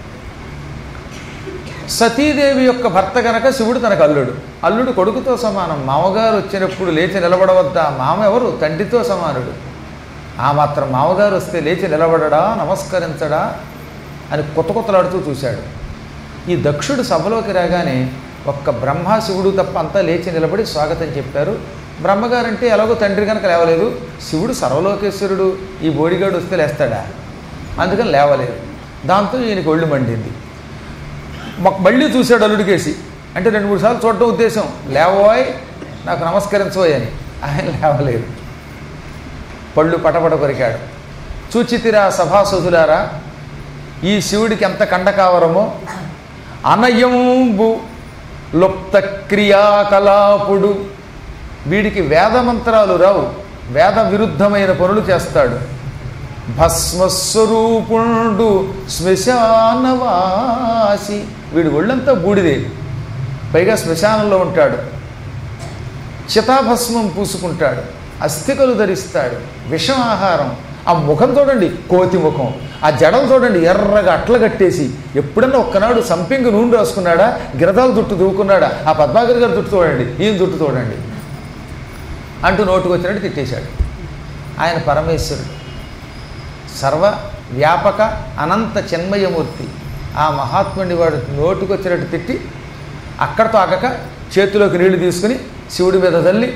సతీదేవి యొక్క భర్త కనుక శివుడు తనకు అల్లుడు. అల్లుడు కొడుకుతో సమానం. మామగారు వచ్చినప్పుడు లేచి నిలబడవద్దా? మామ ఎవరు? తండ్రితో సమానుడు. ఆ మాత్రం మామగారు వస్తే లేచి నిలబడడా, నమస్కరించడా అని కొత్తలాడుతూ చూశాడు. ఈ దక్షుడు సభలోకి రాగానే ఒక్క బ్రహ్మ శివుడు తప్ప అంతా లేచి నిలబడి స్వాగతం చెప్పారు. బ్రహ్మగారంటే ఎలాగో తండ్రి కనుక లేవలేదు. శివుడు సర్వలోకేశ్వరుడు, ఈ బోడిగాడు వస్తే లేస్తాడా? అందుకని లేవలేదు. దాంతో ఈయనకి ఒళ్ళు మండింది. మళ్ళీ చూశాడు అల్లుడికేసి. అంటే 2-3 సార్లు చూడటం ఉద్దేశం, లేవోయ్ నాకు నమస్కరించబోయ్ అని. ఆయన లేవలేదు. పళ్ళు పటపట కొరికాడు. చూచితిరా సభాసదులారా, ఈ శివుడికి ఎంత కండకావరమో. అనయంబు లుప్త క్రియాకలాపుడు. వీడికి వేదమంత్రాలు రావు, వేద విరుద్ధమైన పనులు చేస్తాడు. భస్మస్వరూపుండు శ్మశానవాసి. వీడు ఒళ్ళంతా బూడిదే, పైగా శ్మశానంలో ఉంటాడు. చితాభస్మం పూసుకుంటాడు, అస్థికలు ధరిస్తాడు, విషం ఆహారం. ఆ ముఖం చూడండి, కోతి ముఖం. ఆ జడలు చూడండి, ఎర్రగా అట్ల కట్టేసి. ఎప్పుడన్నా ఒక్కనాడు సంపింగి నూనె రాసుకున్నాడా? గిరదాల జుట్టు దూకున్నాడా? ఆ పద్మాకర్ గారి జుట్టు చూడండి, ఈయన జుట్టు చూడండి అంటూ నోటుకు వచ్చినట్టు తిట్టేశాడు. ఆయన పరమేశ్వరుడు, సర్వ వ్యాపక అనంత చిన్మయమూర్తి. ఆ మహాత్ముడిని వాడు నోటుకొచ్చినట్టు తిట్టి అక్కడితో ఆగక చేతిలోకి నీళ్లు తీసుకుని శివుడి మీద తల్లి,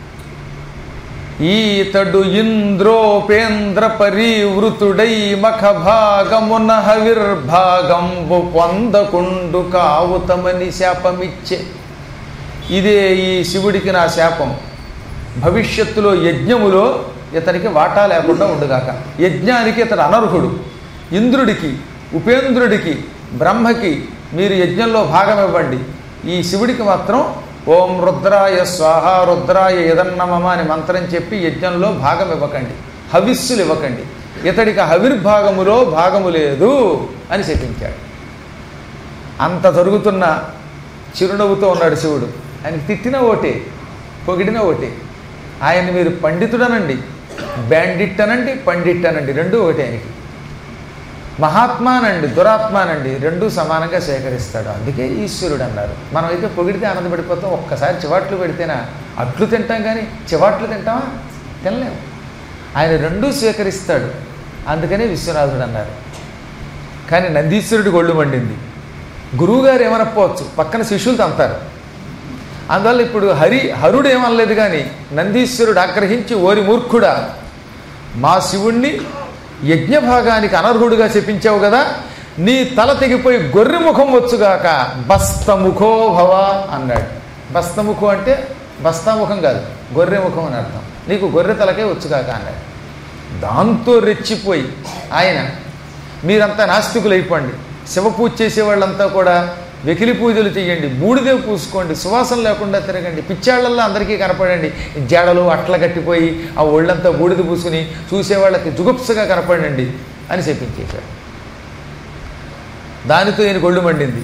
ఈతడు ఇంద్రోపేంద్ర పరివృతుడై మఖభాగమున హవిర్భాగంబు పొందకుండు కావుతమని శాపమిచ్చే. ఇదే ఈ శివుడికి నా శాపం. భవిష్యత్తులో యజ్ఞములో ఇతనికి వాటా లేకుండా ఉండుగాక. యజ్ఞానికి ఇతడు అనర్హుడు. ఇంద్రుడికి, ఉపేంద్రుడికి, బ్రహ్మకి మీరు యజ్ఞంలో భాగం ఇవ్వండి. ఈ శివుడికి మాత్రం ఓం రుద్రాయ స్వాహ రుద్రాయ యదన్నమమ అని మంత్రం చెప్పి యజ్ఞంలో భాగం ఇవ్వకండి, హవిస్సులు ఇవ్వకండి. ఇతడికి హవిర్భాగములో భాగము లేదు అని చెప్పించాడు. అంత జరుగుతున్న చిరునవ్వుతో ఉన్నాడు శివుడు. ఆయనకి తిట్టిన ఓటే, పొగిడిన ఓటే. ఆయన్ని మీరు పండితుడనండి, బ్యాండిట్ అనండి, పండిట్ అనండి, రెండూ ఒకటే. ఆయనకి మహాత్మానండి, దురాత్మానండి, రెండూ సమానంగా సేకరిస్తాడు. అందుకే ఈశ్వరుడు అన్నారు. మనం అయితే పొగిడితే ఆనందపడిపోతాం. ఒక్కసారి చివాట్లు పెడితేనా అట్లు తింటాం, కానీ చివాట్లు తింటామా? తినలేము. ఆయన రెండూ స్వీకరిస్తాడు. అందుకనే విశ్వనాథుడు అన్నారు. కానీ నందీశ్వరుడికి ఒళ్ళు మండింది. గురువుగారు ఏమనకపోవచ్చు, పక్కన శిష్యులతో అంటారు. అందువల్ల ఇప్పుడు హరుడు ఏమనలేదు, కానీ నందీశ్వరుడు ఆగ్రహించి, ఓరి మూర్ఖుడా, మా శివుణ్ణి యజ్ఞభాగానికి అనర్హుడుగా చెప్పించావు కదా, నీ తల తెగిపోయి గొర్రె ముఖం వచ్చుగాక, బస్తముఖో భవ అన్నాడు. బస్తముఖం అంటే బస్తాముఖం కాదు, గొర్రె ముఖం అని అర్థం. నీకు గొర్రె తలకే వచ్చుగాక అన్నాడు. దాంతో రెచ్చిపోయి ఆయన, మీరంతా నాస్తికులు అయిపోండి, శివ పూజ చేసేవాళ్ళంతా కూడా వెకిలి పూజలు చేయండి, బూడిదే పూసుకోండి, సువాసన లేకుండా తిరగండి, పిచ్చాళ్ళల్లో అందరికీ కనపడండి, జడలు అట్ల కట్టిపోయి ఆ ఒళ్ళంతా బూడిద పూసుకుని చూసేవాళ్ళకి జుగుప్సగా కనపడండి అని చెప్పించేశాడు. దానితో ఈయన ఒళ్ళు మండింది.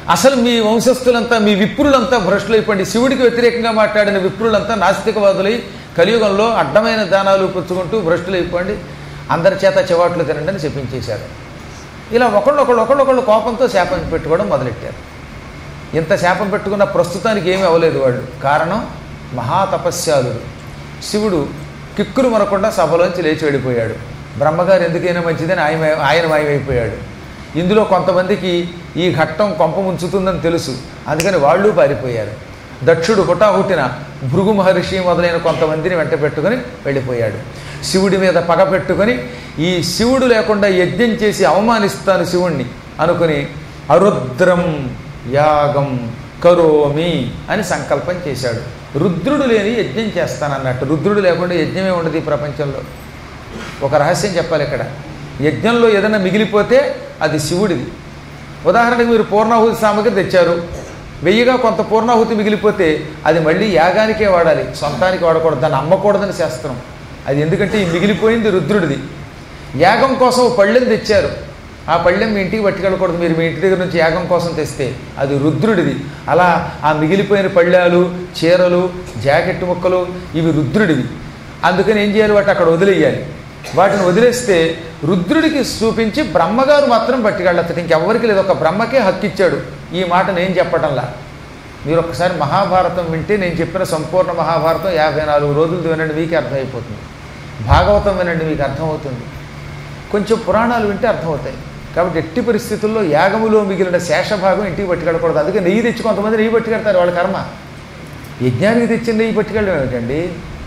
అసలు మీ వంశస్థులంతా, మీ విప్రులంతా భ్రష్టులైపోండి. శివుడికి వ్యతిరేకంగా మాట్లాడిన విప్రులంతా నాస్తికవాదులై కలియుగంలో అడ్డమైన దానాలు పుచ్చుకుంటూ భ్రష్టులైపోండి, అందరి చేత చివాట్లు తినండి అని చెప్పించేశారు. ఇలా ఒకళ్ళు కోపంతో శాపం పెట్టుకోవడం మొదలెట్టారు. ఇంత శాపం పెట్టుకున్న ప్రస్తుతానికి ఏమీ అవ్వలేదు వాళ్ళు. కారణం మహాతపస్యాలుడు. శివుడు కిక్కురు మరకుండా సభలోంచి లేచి వెళ్ళిపోయాడు. బ్రహ్మగారు ఎందుకైనా మంచిదని ఆయన మాయమైపోయాడు. ఇందులో కొంతమందికి ఈ ఘట్టం కొంప ముంచుతుందని తెలుసు, అందుకని వాళ్ళు పారిపోయారు. దక్షుడు హుటాహుటిన భృగు మహర్షి మొదలైన కొంతమందిని వెంట పెట్టుకొని వెళ్ళిపోయాడు. శివుడి మీద పగ పెట్టుకొని ఈ శివుడు లేకుండా యజ్ఞం చేసి అవమానిస్తాను శివుణ్ణి అనుకుని అరుద్రం యాగం కరోమి అని సంకల్పం చేశాడు. రుద్రుడు లేని యజ్ఞం చేస్తానన్నట్టు. రుద్రుడు లేకుండా యజ్ఞమే ఉండదు ఈ ప్రపంచంలో. ఒక రహస్యం చెప్పాలి ఇక్కడ. యజ్ఞంలో ఏదైనా మిగిలిపోతే అది శివుడిది. ఉదాహరణకు మీరు పూర్ణాహుతి సామగ్రి తెచ్చారు, 1000గా కొంత పూర్ణాహుతి మిగిలిపోతే అది మళ్ళీ యాగానికే వాడాలి, సొంతానికి వాడకూడదు, దాన్ని అమ్మకూడదని శాస్త్రం. అది ఎందుకంటే ఈ మిగిలిపోయింది రుద్రుడిది. యాగం కోసం పళ్ళెం తెచ్చారు, ఆ పళ్ళెం మీ ఇంటికి పట్టుకెళ్ళకూడదు, మీరు మీ ఇంటి దగ్గర నుంచి యాగం కోసం తెస్తే అది రుద్రుడిది. అలా ఆ మిగిలిపోయిన పళ్ళాలు, చీరలు, జాకెట్ ముక్కలు ఇవి రుద్రుడివి. అందుకని ఏం చేయాలి, వాటి అక్కడ వదిలేయాలి. వాటిని వదిలేస్తే రుద్రుడికి చూపించి బ్రహ్మగారు మాత్రం పట్టుకెళ్ళచ్చు, ఇంకెవ్వరికి లేదు, ఒక బ్రహ్మకే హక్కు ఇచ్చాడు. ఈ మాట నేను చెప్పటంలా. మీరు ఒక్కసారి మహాభారతం వింటే నేను చెప్పిన సంపూర్ణ మహాభారతం 54 రోజులు వినండి, మీకే అర్థమైపోతుంది. భాగవతం వినండి, మీకు అర్థమవుతుంది. కొంచెం పురాణాలు వింటే అర్థమవుతాయి. కాబట్టి ఎట్టి పరిస్థితుల్లో యాగములో మిగిలిన శేషభాగం ఇంటికి పట్టుకెళ్ళకూడదు. అందుకే నెయ్యి తెచ్చి కొంతమంది నెయ్యి పట్టుకెళ్తారు, వాళ్ళ కర్మ. యజ్ఞానికి తెచ్చిన నెయ్యి పట్టుకెళ్ళడం ఏమిటండి?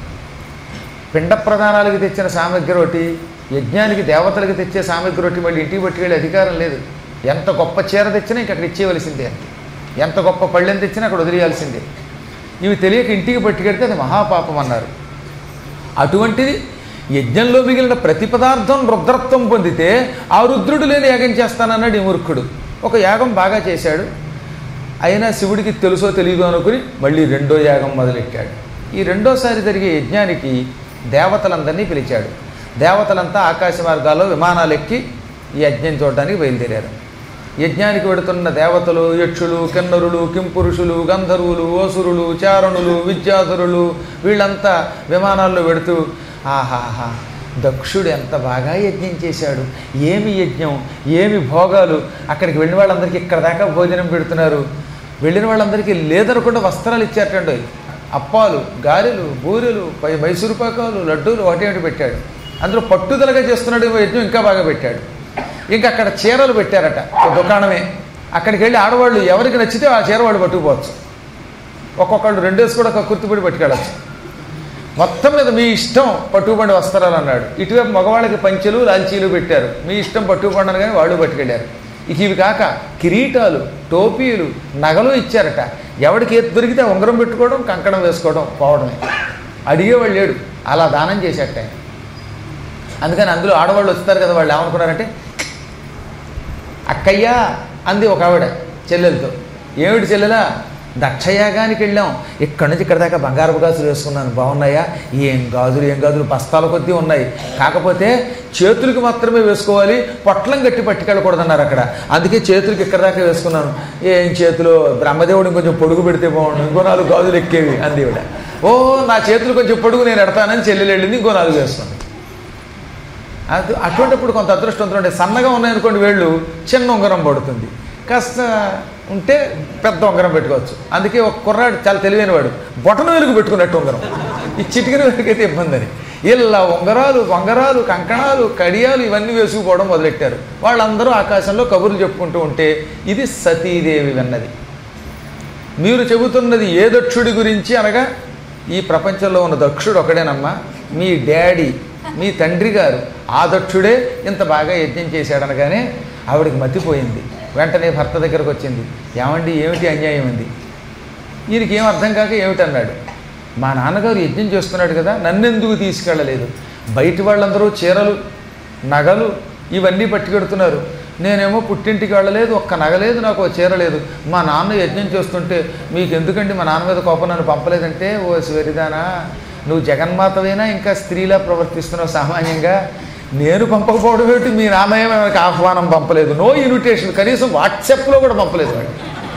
పిండ ప్రధానాలకి తెచ్చిన సామగ్రి ఒకటి, యజ్ఞానికి దేవతలకు తెచ్చే సామగ్రి ఒకటి మళ్ళీ ఇంటికి పట్టుకెళ్ళే అధికారం లేదు. ఎంత గొప్ప చీర తెచ్చినా ఇంక అక్కడ ఇచ్చేయవలసిందే, ఎంత గొప్ప పళ్ళెం తెచ్చినా అక్కడ వదిలేయాల్సిందే. ఇవి తెలియక ఇంటికి పట్టుకెడితే అది మహాపాపం అన్నారు. అటువంటిది యజ్ఞంలో మిగిలిన ప్రతి పదార్థం రుద్రత్వం పొందితే ఆ రుద్రుడు లేని యాగం చేస్తానన్నాడు ఈ మూర్ఖుడు. ఒక యాగం బాగా చేశాడు, అయినా శివుడికి తెలుసో తెలియదో అనుకుని మళ్ళీ రెండో యాగం మొదలెట్టాడు. ఈ రెండోసారి జరిగే యజ్ఞానికి దేవతలందరినీ పిలిచాడు. దేవతలంతా ఆకాశ మార్గాల్లో విమానాలు ఎక్కి ఈ యజ్ఞం చూడడానికి బయలుదేరారు. యజ్ఞానికి వెడుతున్న దేవతలు, యక్షులు, కిన్నరులు, కింపురుషులు, గంధర్వులు, ఓసురులు, చారణులు, విద్యాధరులు వీళ్ళంతా విమానాల్లో వెడుతూ ఆహాహా దక్షుడు ఎంత బాగా యజ్ఞం చేశాడు, ఏమి యజ్ఞం, ఏమి భోగాలు, అక్కడికి వెళ్ళిన వాళ్ళందరికీ ఇక్కడ దాకా భోజనం పెడుతున్నారు, వెళ్ళిన వాళ్ళందరికీ లేదనకుండా వస్త్రాలు ఇచ్చారటండి. అప్పాలు, గారెలు, బూరెలు, మైసూరు పాకాలు, లడ్డూలు ఒకటి పెట్టాడు. అందులో పట్టుదలగా చేస్తున్నాడు యజ్ఞం, ఇంకా బాగా పెట్టాడు. ఇంకా అక్కడ చీరలు పెట్టారట, ఒక దుకాణమే. అక్కడికి వెళ్ళి ఆడవాళ్ళు ఎవరికి నచ్చితే ఆ చీర వాళ్ళు పట్టుకుపోవచ్చు. ఒక్కొక్కళ్ళు 2 వేసి కూడా కుర్తిపడి పట్టుకెళ్ళచ్చు. మొత్తం మీద మీ ఇష్టం పట్టుకుపండి వస్త్రాలు అన్నాడు. ఇటువైపు మగవాళ్ళకి పంచెలు, లాంచీలు పెట్టారు, మీ ఇష్టం పట్టుకుపండి అని కానీ వాళ్ళు పట్టుకెళ్ళారు. ఇక ఇవి కాక కిరీటాలు, టోపీలు, నగలు ఇచ్చారట. ఎవడికి ఏది దొరికితే ఉంగరం పెట్టుకోవడం, కంకణం వేసుకోవడం, పోవడమే. అడిగేవాళ్ళు లేడు, అలా దానం చేసేట. అందుకని అందులో ఆడవాళ్ళు వస్తారు కదా, వాళ్ళు ఏమనుకున్నారంటే అక్కయ్యా అంది ఒక ఆవిడ చెల్లెలతో. ఏమిటి చెల్లెలా? దక్షయాగానికి వెళ్ళాం, ఇక్కడి నుంచి ఇక్కడ దాకా బంగారపు గాజులు వేసుకున్నాను, బాగున్నాయా? ఏం గాజులు బస్తాల కొద్దీ ఉన్నాయి, కాకపోతే చేతులకి మాత్రమే వేసుకోవాలి, పొట్లం గట్టి పట్టుకెళ్ళకూడదన్నారు అక్కడ. అందుకే చేతులకి ఇక్కడ దాకా వేసుకున్నాను. ఏం చేతులు, బ్రహ్మదేవుడిని కొంచెం పొడుగు పెడితే బాగుండు, ఇంకో 4 గాజులు ఎక్కేవి అంది ఇవిడ. ఓ నా చేతులు కొంచెం పొడుగు నేను ఎడతానని చెల్లెలు వెళ్ళింది, ఇంకో 4 వేస్తుంది. అటువంటిప్పుడు కొంత అదృష్టంతో ఉంటే సన్నగా ఉన్నాయనుకోండి వేళ్ళు, చిన్న ఉంగరం పడుతుంది, కాస్త ఉంటే పెద్ద ఉంగరం పెట్టుకోవచ్చు. అందుకే ఒక కుర్రాడు చాలా తెలివైన వాడు బొటన వెలుగు పెట్టుకున్నట్టు ఉంగరం, ఈ చిటికిన వెలుగైతే ఇబ్బంది అని ఇలా ఉంగరాలు, కంకణాలు, కడియాలు ఇవన్నీ వేసుకుపోవడం మొదలెట్టారు. వాళ్ళందరూ ఆకాశంలో కబుర్లు చెప్పుకుంటూ ఉంటే ఇది సతీదేవి విన్నది. మీరు చెబుతున్నది ఏ దక్షుడి గురించి అనగా, ఈ ప్రపంచంలో ఉన్న దక్షుడు ఒకడేనమ్మా, మీ డాడీ, మీ తండ్రి గారు ఆ దక్షుడే ఇంత బాగా యజ్ఞం చేశాడనగానే ఆవిడికి మతిపోయింది. వెంటనే భర్త దగ్గరకు వచ్చింది. ఏమండి ఏమిటి అన్యాయం ఉంది? ఈయనకి ఏం అర్థం కాక ఏమిటన్నాడు. మా నాన్నగారు యజ్ఞం చేస్తున్నాడు కదా, నన్నెందుకు తీసుకెళ్ళలేదు? బయట వాళ్ళందరూ చీరలు, నగలు ఇవన్నీ పట్టుకెడుతున్నారు, నేనేమో పుట్టింటికి వెళ్ళలేదు, ఒక్క నగలేదు, నాకు చీర లేదు. మా నాన్న యజ్ఞం చేస్తుంటే మీకు ఎందుకండి మా నాన్న మీద కోపం, నన్ను పంపలేదంటే, ఓ వెరిదానా, నువ్వు జగన్మాతవైనా ఇంకా స్త్రీలా ప్రవర్తిస్తున్నావు సామాన్యంగా, నేను పంపకపోవడం ఏమిటి, మీ నాన్నయ్య మనకి ఆహ్వానం పంపలేదు, నో ఇన్విటేషన్, కనీసం వాట్సాప్లో కూడా పంపలేదు వాడు.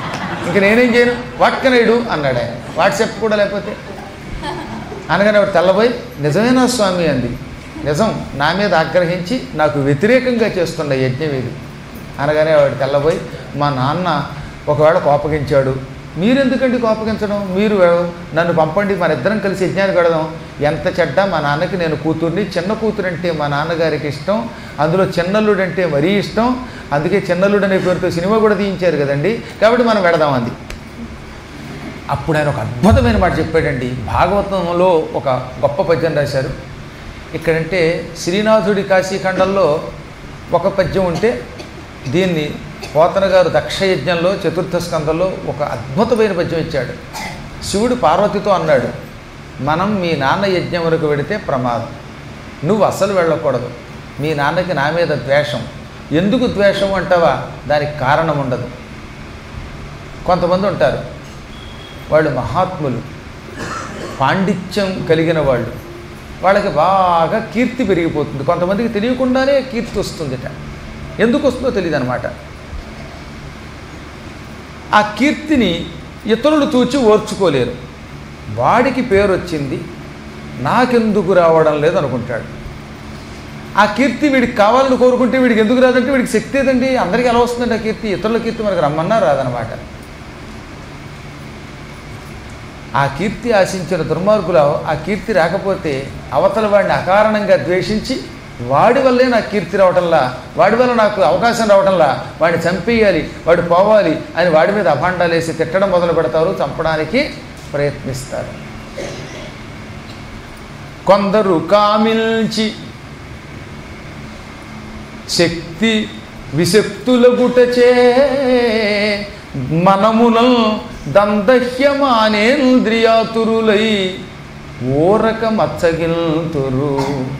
ఇంక నేనేం చేయను, వాట్ కెన్ ఐ డూ అన్నాడు ఆయన. వాట్సాప్ కూడా లేకపోతే అనగానే ఆవిడ తెల్లబోయి నిజమేనా స్వామి అంది. నిజం, నా మీద ఆగ్రహించి నాకు వ్యతిరేకంగా చేస్తున్న యజ్ఞం ఇది అనగానే ఆవిడ తెల్లబోయి, మా నాన్న ఒకవేళ కోపగించాడు, మీరెందుకండి కోపగించడం, మీరు నన్ను పంపండి, మన ఇద్దరం కలిసి యజ్ఞానికి వెడదాం. ఎంత చెడ్డ, మా నాన్నకి నేను కూతుర్ని, చిన్న కూతురు అంటే మా నాన్నగారికి ఇష్టం, అందులో చిన్నల్లుడు అంటే మరీ ఇష్టం, అందుకే చిన్నల్లుడు అనే పేరుతో సినిమా కూడా తీయించారు కదండి, కాబట్టి మనం వెడదాం అంది. అప్పుడు ఆయన ఒక అద్భుతమైన మాట చెప్పాడండి. భాగవతంలో ఒక గొప్ప పద్యం రాశారు. ఇక్కడంటే శ్రీనాథుడి కాశీఖండంలో ఒక పద్యం ఉంటే దీన్ని పోతన గారు దక్షయజ్ఞంలో చతుర్థ స్కందంలో ఒక అద్భుతమైన పద్యం ఇచ్చాడు. శివుడు పార్వతితో అన్నాడు, మనం మీ నాన్న యజ్ఞం వరకు వెడితే ప్రమాదం, నువ్వు అస్సలు వెళ్ళకూడదు, మీ నాన్నకి నా మీద ద్వేషం. ఎందుకు ద్వేషం అంటావా, దానికి కారణం ఉండదు. కొంతమంది ఉంటారు, వాళ్ళు మహాత్ములు, పాండిత్యం కలిగిన వాళ్ళు, వాళ్ళకి బాగా కీర్తి పెరిగిపోతుంది. కొంతమందికి తెలియకుండానే కీర్తి వస్తుందిట, ఎందుకు వస్తుందో తెలియదు అనమాట. ఆ కీర్తిని ఇతరులు తూచి ఓర్చుకోలేరు. వాడికి పేరు వచ్చింది, నాకెందుకు రావడం లేదు అనుకుంటాడు. ఆ కీర్తి వీడికి కావాలని కోరుకుంటే వీడికి ఎందుకు రాదంటే వీడికి శక్తి ఏదండి, అందరికీ ఎలా వస్తుందండి ఆ కీర్తి, ఇతరుల కీర్తి మనకు రమ్మన్నా రాదనమాట. ఆ కీర్తి ఆశించిన దుర్మార్గులు ఆ కీర్తి రాకపోతే అవతల వాడిని అకారణంగా ద్వేషించి వాడి వల్లే నాకు కీర్తి రావటంలా, వాడి వల్ల నాకు అవకాశం రావటంలా, వాడిని చంపేయాలి, వాడు పోవాలి అని వాడి మీద అభాండాలు వేసి తిట్టడం మొదలు పెడతారు, చంపడానికి ప్రయత్నిస్తారు. కొందరు కామిల్చి శక్తి విశక్తులగుటచే మనమునల్ దందహ్యమానేంద్రియాతురులై ఓరక మచ్చగిల్తురు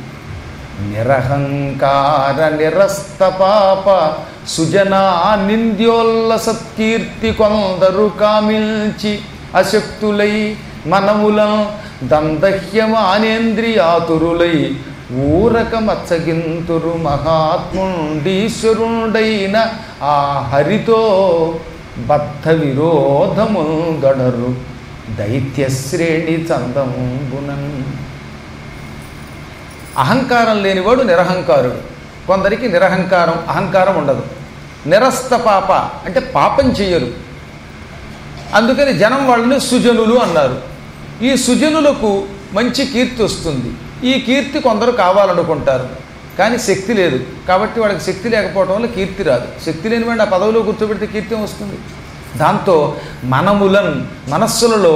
నిరహంకార నిరస్త పాప సుజనా నింద్యోల్ల సత్కీర్తి. కొందరు కామిల్చి అశక్తులై మనములం దందహ్యమానేంద్రియాతురులై ఊరక మచ్చగింతురు మహాత్ముండీశ్వరుండైన ఆ హరితో బద్ధ విరోధము గడరు దైత్యశ్రేణి చందంబునన్. అహంకారం లేనివాడు నిరహంకారుడు. కొందరికి నిరహంకారం అహంకారం ఉండదు. నిరస్త పాప అంటే పాపం చెయ్యరు, అందుకని జనం వాళ్ళని సుజనులు అన్నారు. ఈ సుజనులకు మంచి కీర్తి వస్తుంది. ఈ కీర్తి కొందరు కావాలనుకుంటారు, కానీ శక్తి లేదు కాబట్టి వాళ్ళకి శక్తి లేకపోవడం వల్ల కీర్తి రాదు. శక్తి లేని వాడిని ఆ పదవిలో కూర్చోబెడితే కీర్తి వస్తుంది. దాంతో మనములన్ మనస్సులలో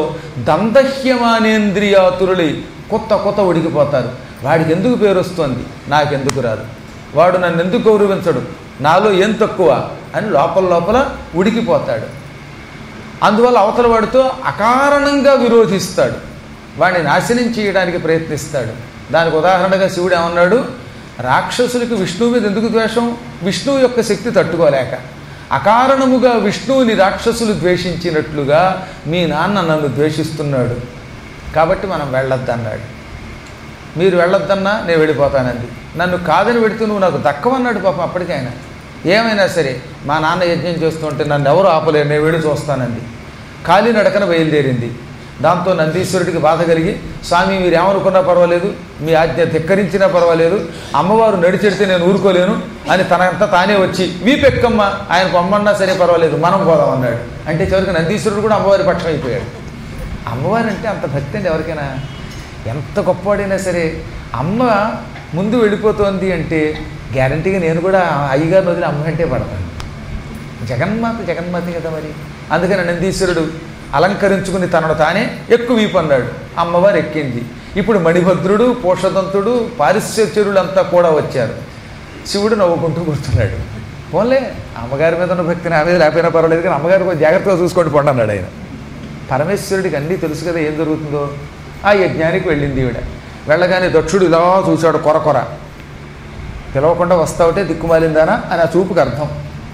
దందహ్యమానేంద్రియాతురులై కొత్త కొత్త ఉడికిపోతారు. వాడికి ఎందుకు పేరు వస్తుంది, నాకెందుకు రాదు, వాడు నన్ను ఎందుకు గౌరవించడు, నాలో ఏం తక్కువ అని లోపల లోపల ఉడికిపోతాడు. అందువల్ల అవతల వాడితో అకారణంగా విరోధిస్తాడు, వాడిని నాశనం చేయడానికి ప్రయత్నిస్తాడు. దానికి ఉదాహరణగా శివుడు ఏమన్నాడు, రాక్షసులకు విష్ణువు మీద ఎందుకు ద్వేషం, విష్ణువు యొక్క శక్తి తట్టుకోలేక. అకారణముగా విష్ణువుని రాక్షసులు ద్వేషించినట్లుగా మీ నాన్న నన్ను ద్వేషిస్తున్నాడు కాబట్టి మనం వెళ్ళొద్దన్నాడు. మీరు వెళ్ళొద్దన్నా నేను వెళ్ళిపోతానంది. నన్ను కాదని పెడితే నువ్వు నాకు దక్కవన్నాడు పాపం అప్పటికైనా. ఏమైనా సరే మా నాన్న యజ్ఞం చేస్తుంటే నన్ను ఎవరు ఆపలేరు, నేను వెళ్ళి చూస్తానంది. కాలినడకన బయలుదేరింది. దాంతో నందీశ్వరుడికి బాధ కలిగి, స్వామి మీరు ఏమనుకున్నా పర్వాలేదు, మీ ఆజ్ఞ ధిక్కరించినా పర్వాలేదు, అమ్మవారు నడిచెడితే నేను ఊరుకోలేను అని తనంతా తానే వచ్చి వీపెక్కమ్మ ఆయన పొమ్మన్నా సరే పర్వాలేదు మనం పోదాం అన్నాడు. అంటే చివరికి నందీశ్వరుడు కూడా అమ్మవారి పక్షం అయిపోయాడు. అమ్మవారు అంటే అంత భక్తి అండి ఎవరికైనా, ఎంత గొప్పవాడైనా సరే అమ్మ ముందు వెళ్ళిపోతోంది అంటే గ్యారంటీగా నేను కూడా అయ్యగారిని వదిలి అమ్మ అంటే పడతాను. జగన్మాత కదా మరి. అందుకని నందీశ్వరుడు అలంకరించుకుని తనను తానే ఎక్కువ వీపు అన్నాడు. అమ్మవారు ఎక్కింది. ఇప్పుడు మణిభద్రుడు, పోషదంతుడు, పారిశ్చర్యులంతా కూడా వచ్చారు. శివుడు నవ్వుకుంటూ కూర్చున్నాడు. పోన్లే అమ్మగారి మీద ఉన్న భక్తిని ఆ మీద లేకపోయినా పర్వాలేదు, కానీ అమ్మగారు కొంచెం జాగ్రత్తగా చూసుకోండి పొండి అన్నాడు ఆయన. పరమేశ్వరుడికి అన్నీ తెలుసు కదా ఏం జరుగుతుందో. ఆ యజ్ఞానికి వెళ్ళింది ఈవిడ. వెళ్ళగానే దక్షుడు ఇలా చూశాడు, కొర పిలవకుండా వస్తావుటే దిక్కుమాలిందానా అని ఆ చూపుకి అర్థం.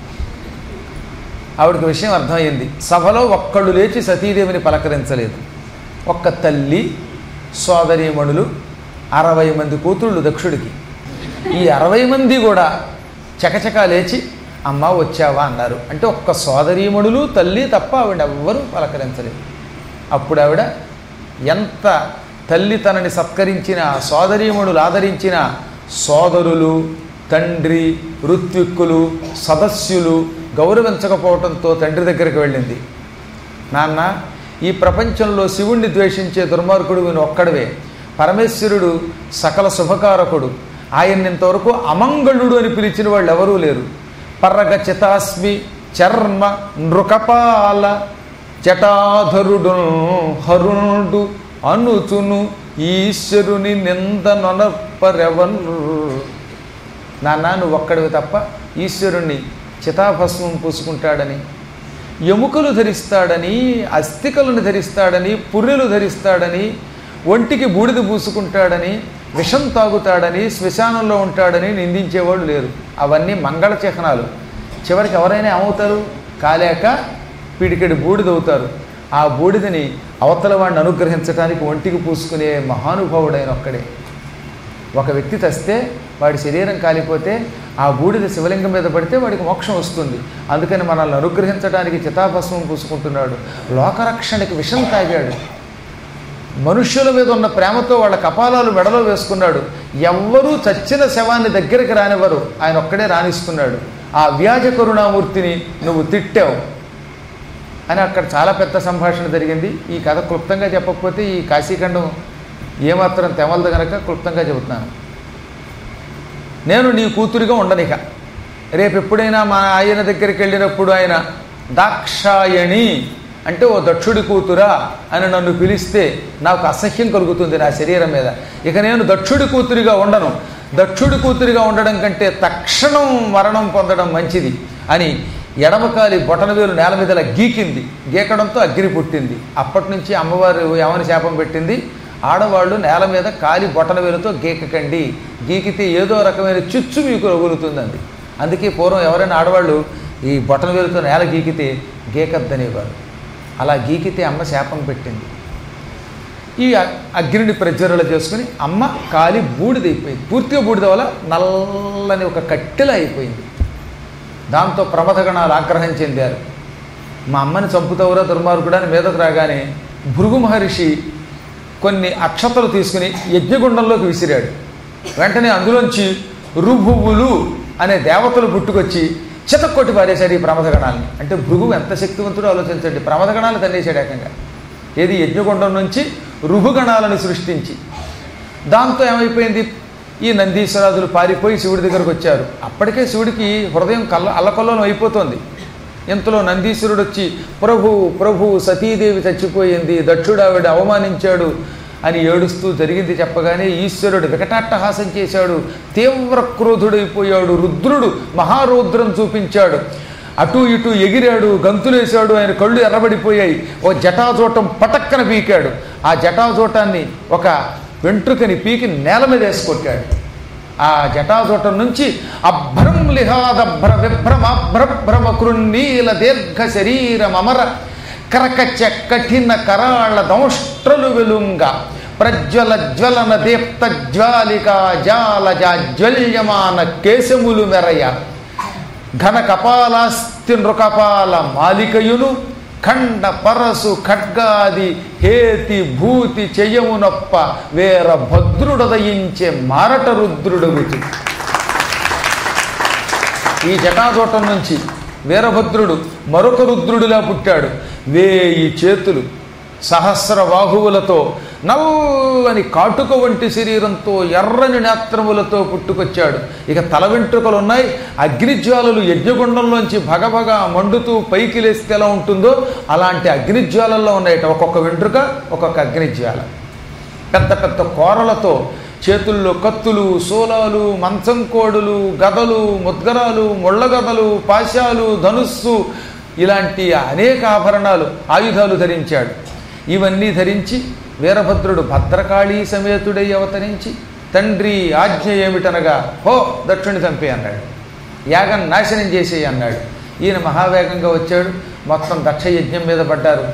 ఆవిడకి విషయం అర్థమైంది. సభలో ఒక్కళ్ళు లేచి సతీదేవిని పలకరించలేదు. ఒక్క తల్లి, సోదరీమణులు, 60 మంది కూతుళ్ళు దక్షుడికి. ఈ 60 మంది కూడా చకచకా లేచి అమ్మ వచ్చావా అన్నారు. అంటే ఒక్క సోదరీమణులు తల్లి తప్ప ఆవిడ ఎవ్వరూ పలకరించలేదు. అప్పుడు ఆవిడ ఎంత తల్లి తనని సత్కరించిన, సోదరీమణులు ఆదరించిన, సోదరులు, తండ్రి, ఋత్విక్కులు, సదస్యులు గౌరవించకపోవడంతో తండ్రి దగ్గరికి వెళ్ళింది. నాన్న, ఈ ప్రపంచంలో శివుణ్ణి ద్వేషించే దుర్మార్గుడు వీను ఒక్కడవే. పరమేశ్వరుడు సకల శుభకారకుడు. ఆయన్ని ఇంతవరకు అమంగళుడు అని పిలిచిన వాళ్ళు ఎవరూ లేరు. పర్రగచితాస్మి చర్మ నృకపాల జటాధరుడు హరుణుడు అనుచును ఈశ్వరుని నిందనొనపరెవన్. నాన్న, నువ్వు ఒక్కడివి తప్ప ఈశ్వరుణ్ణి చితాభస్మం పూసుకుంటాడని, ఎముకలు ధరిస్తాడని, అస్థికలను ధరిస్తాడని, పుర్రెలు ధరిస్తాడని, ఒంటికి బూడిద పూసుకుంటాడని, విషం తాగుతాడని, శ్మశానంలో ఉంటాడని నిందించేవాళ్ళు లేరు. అవన్నీ మంగళ చిహ్నాలు. చివరికి ఎవరైనా ఏమవుతారు? కాలేక పిడికెడి బూడిదవుతారు. ఆ బూడిదని అవతల వాడిని అనుగ్రహించడానికి ఒంటికి పూసుకునే మహానుభావుడైన ఒక్కడే. ఒక వ్యక్తి తెస్తే వాడి శరీరం కాలిపోతే ఆ బూడిద శివలింగం మీద పడితే వాడికి మోక్షం వస్తుంది. అందుకని మనల్ని అనుగ్రహించడానికి చితాభస్మం పూసుకుంటున్నాడు. లోకరక్షణకి విషం తాగాడు. మనుష్యుల మీద ఉన్న ప్రేమతో వాళ్ళ కపాలాలు మెడలో వేసుకున్నాడు. ఎవ్వరూ చచ్చిన శవాన్ని దగ్గరికి రానివ్వరు, ఆయన ఒక్కడే రాణిస్తున్నాడు. ఆ వ్యాజ కరుణామూర్తిని నువ్వు తిట్టావు అని అక్కడ చాలా పెద్ద సంభాషణ జరిగింది. ఈ కథ క్లుప్తంగా చెప్పకపోతే ఈ కాశీఖండం ఏమాత్రం తెమలదు గనక క్లుప్తంగా చెబుతున్నాను. నేను నీ కూతురిగా ఉండనిక. రేపు ఎప్పుడైనా మా ఆయన దగ్గరికి వెళ్ళినప్పుడు ఆయన దాక్షాయణి అంటే ఓ దక్షుడి కూతురా అని నన్ను పిలిస్తే నాకు అసహ్యం కలుగుతుంది నా శరీరం మీద. ఇక నేను దక్షుడి కూతురిగా ఉండను. దక్షుడి కూతురిగా ఉండడం కంటే తక్షణం మరణం పొందడం మంచిది అని ఎడమకాలి బొటనవేలు నేల మీద గీకింది. గీకడంతో అగ్ని పుట్టింది. అప్పటి నుంచి అమ్మవారు ఏమని శాపం పెట్టింది? ఆడవాళ్ళు నేల మీద కాలి బొటనవేలుతో గీకకండి, గీకితే ఏదో రకమైన చిచ్చు మీకు రగులుతుందండి. అందుకే పూర్వం ఎవరైనా ఆడవాళ్ళు ఈ బొటనవేలుతో నేల గీకితే గీకద్దనేవారు. అలా గీకితే అమ్మ శాపం పెట్టింది. ఈ అగ్నిని ప్రజ్వరణ చేసుకుని అమ్మ కాలి బూడిదైపోయింది. పూర్తిగా బూడిద వల్ల నల్లని ఒక కట్టెలా అయిపోయింది. దాంతో ప్రమథగణాలు ఆగ్రహం చెందారు. మా అమ్మని చంపుతావురా దుర్మార్గుడా అని మీదకు రాగానే భృగు మహర్షి కొన్ని అక్షతలు తీసుకుని యజ్ఞగుండంలోకి విసిరాడు. వెంటనే అందులోంచి రుభువులు అనే దేవతలు పుట్టుకొచ్చి చితక్కొట్టి పారేశాడు ఈ ప్రమథగణాలని. అంటే భృగువు ఎంత శక్తివంతుడో ఆలోచించండి. ప్రమథగణాలు తన్నేశాడు ఏకంగా. ఏది యజ్ఞగుండం నుంచి రుభుగణాలను సృష్టించి. దాంతో ఏమైపోయింది? ఈ నందీశ్వరాదులు పారిపోయి శివుడి దగ్గరకు వచ్చారు. అప్పటికే శివుడికి హృదయం అల్లకల్లోలం అయిపోతుంది. ఇంతలో నందీశ్వరుడు వచ్చి ప్రభు సతీదేవి చచ్చిపోయింది, దక్షుడావిడ అవమానించాడు అని ఏడుస్తూ జరిగింది చెప్పగానే ఈశ్వరుడు వికటాట్టహాసం చేశాడు. తీవ్ర క్రోధుడైపోయాడు. రుద్రుడు మహారౌద్రం చూపించాడు. అటు ఇటు ఎగిరాడు, గంతులేశాడు. ఆయన కళ్ళు ఎర్రబడిపోయాయి. ఓ జటాజోటం పటక్కన పీకాడు. ఆ జటాజోటాన్ని ఒక వెంట్రుకని పీకి నేల మీద వేసుకొట్టాడు. ఆ జటాజోటం నుంచి అభ్రం లిహాదభ్ర విభ్రమభ్రభ్రమ కృన్నీల దీర్ఘ శరీరం అమర కరకచ కఠిన కరాళ దంష్ట్రలు వెలుంగ ప్రజ్వల జ్వలన దీప్త జ్వాలికా జాల జాజ్వల్యమాన కేశములు మెరయ ఘన కపాలాస్తి నృకపాల మాలికయును ఖండ పరసు ఖడ్గాది హేతి భూతి చెయ్యమునొప్ప వేర భద్రుడదయించే మారట రుద్రుడగుచు. ఈ జటాజోటం నుంచి వీరభద్రుడు మరొక రుద్రుడిలా పుట్టాడు. 1000 చేతులు, సహస్ర బాహువులతో, నల్లని కాటుక వంటి శరీరంతో, ఎర్రని నేత్రములతో పుట్టుకొచ్చాడు. ఇక తల వెంట్రుకలు ఉన్నాయి. అగ్నిజ్వాలలు యజ్ఞగుండంలోంచి భగభగా మండుతూ పైకి లేస్తే ఎలా ఉంటుందో అలాంటి అగ్నిజ్వాలల్లో ఉన్నాయట. ఒక్కొక్క వెంట్రుక ఒక్కొక్క అగ్నిజ్వాల. పెద్ద పెద్ద కోరలతో, చేతుల్లో కత్తులు, శూలాలు, మంచంకోడులు, గదలు, ముద్గరాలు, ముళ్ళగదలు, పాశాలు, ధనుస్సు ఇలాంటి అనేక ఆభరణాలు, ఆయుధాలు ధరించాడు. ఇవన్నీ ధరించి వీరభద్రుడు భద్రకాళీ సమేతుడై అవతరించి తండ్రి ఆజ్ఞ ఏమిటనగా హో దక్షుణ్ణి చంపే అన్నాడు. యాగం నాశనం చేసేయి అన్నాడు. ఈయన మహావేగంగా వచ్చాడు. మొత్తం దక్ష యజ్ఞం మీద పడ్డారు.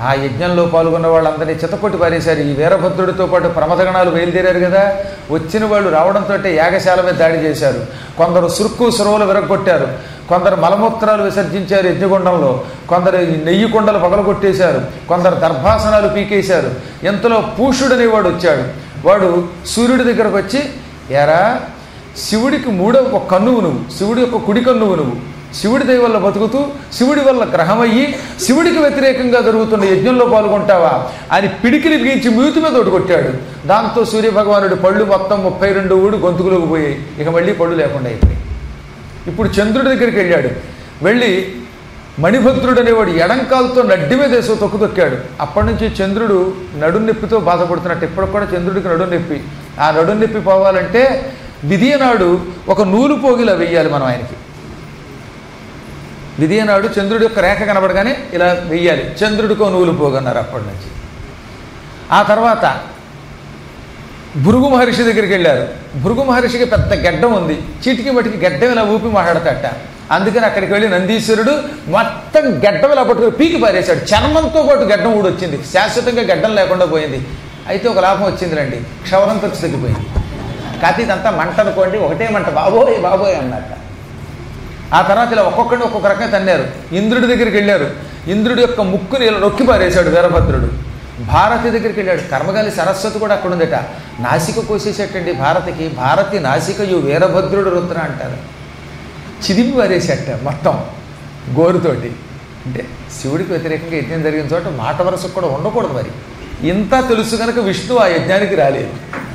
ఆ యజ్ఞంలో పాల్గొన్న వాళ్ళందరినీ చితకొట్టి పారేశారు. ఈ వీరభద్రుడితో పాటు ప్రమథగణాలు బయలుదేరారు కదా, వచ్చిన వాళ్ళు రావడంతో యాగశాల మీద దాడి చేశారు. కొందరు సురుక్కు సురవలు విరగొట్టారు, కొందరు మలమూత్రాలు విసర్జించారు యజ్ఞగుండంలో, కొందరు నెయ్యి కొండలు పగలగొట్టేశారు, కొందరు దర్భాసనాలు పీకేశారు. ఎంతలో పూషుడనేవాడు వచ్చాడు. వాడు సూర్యుడి దగ్గరకు వచ్చి, ఎరా శివుడికి మూడవ ఒక కన్నువు నువ్వు, శివుడి యొక్క కుడి కన్నువు నువ్వు, శివుడి దయ వల్ల బతుకుతూ శివుడి వల్ల గ్రహమయ్యి శివుడికి వ్యతిరేకంగా జరుగుతున్న యజ్ఞంలో పాల్గొంటావా అని పిడికిలి బిగించి మూతి మీద ఒకటి కొట్టాడు. దాంతో సూర్యభగవానుడి పళ్ళు మొత్తం 32 ఊడి గొంతుకులోకి పోయాయి. ఇక మళ్ళీ పళ్ళు లేకుండా అయిపోయాయి. ఇప్పుడు చంద్రుడి దగ్గరికి వెళ్ళాడు. వెళ్ళి మణిభద్రుడు అనేవాడు ఎడంకాలతో నడ్డి మీద వేసో తొక్కాడు. అప్పటి నుంచి చంద్రుడు నడుం నొప్పితో బాధపడుతున్నట్టు. ఇప్పటికి కూడా చంద్రుడికి నడుం నొప్పి. ఆ నడుం నొప్పి పోవాలంటే విధియనాడు ఒక నూలు పోగిలా వెయ్యాలి మనం ఆయనకి. విధియనాడు చంద్రుడి యొక్క రేఖ కనబడగానే ఇలా వెయ్యాలి. చంద్రుడికో నూలు పోగన్నారు అప్పటి నుంచి. ఆ తర్వాత భృగు మహర్షి దగ్గరికి వెళ్ళారు. భృగు మహర్షికి పెద్ద గడ్డం ఉంది. చీటికి మటికి గడ్డం ఇలా ఊపి మాట్లాడతట. అందుకని అక్కడికి వెళ్ళి నందీశ్వరుడు మొత్తం గడ్డం ఇలా పట్టుకుని పీకి పారేశాడు. చర్మంతో పాటు గడ్డం ఊడొచ్చింది. శాశ్వతంగా గడ్డం లేకుండా పోయింది. అయితే ఒక లాభం వచ్చిందిరండి, క్షవరం ఖర్చు తగ్గిపోయింది. కాకపోతే ఇదంతా మంట అనుకోండి, ఒకటే మంట, బాబోయ్ బాబోయ్ అన్నట్ట. ఆ తర్వాత ఇలా ఒక్కొక్కడిని ఒక్కొక్క రకంగా తన్నారు. ఇంద్రుడి దగ్గరికి వెళ్ళారు. ఇంద్రుడి యొక్క ముక్కుని ఇలా నొక్కి పారేశాడు వీరభద్రుడు. భారతి దగ్గరికి వెళ్ళాడు. కర్మగాలి సరస్వతి కూడా అక్కడ ఉందట. నాసిక కోసేసేటండి భారతికి. భారతి నాసికయు వీరభద్రుడు రుద్ర అంటారు. చిదిమి పారేసేట మొత్తం గోరుతోటి. అంటే శివుడికి వ్యతిరేకంగా యజ్ఞం జరిగిన చోట మాట వరసకు కూడా ఉండకూడదు. మరి ఇంత తెలుసు కనుక విష్ణు ఆ యజ్ఞానికి రాలేదు,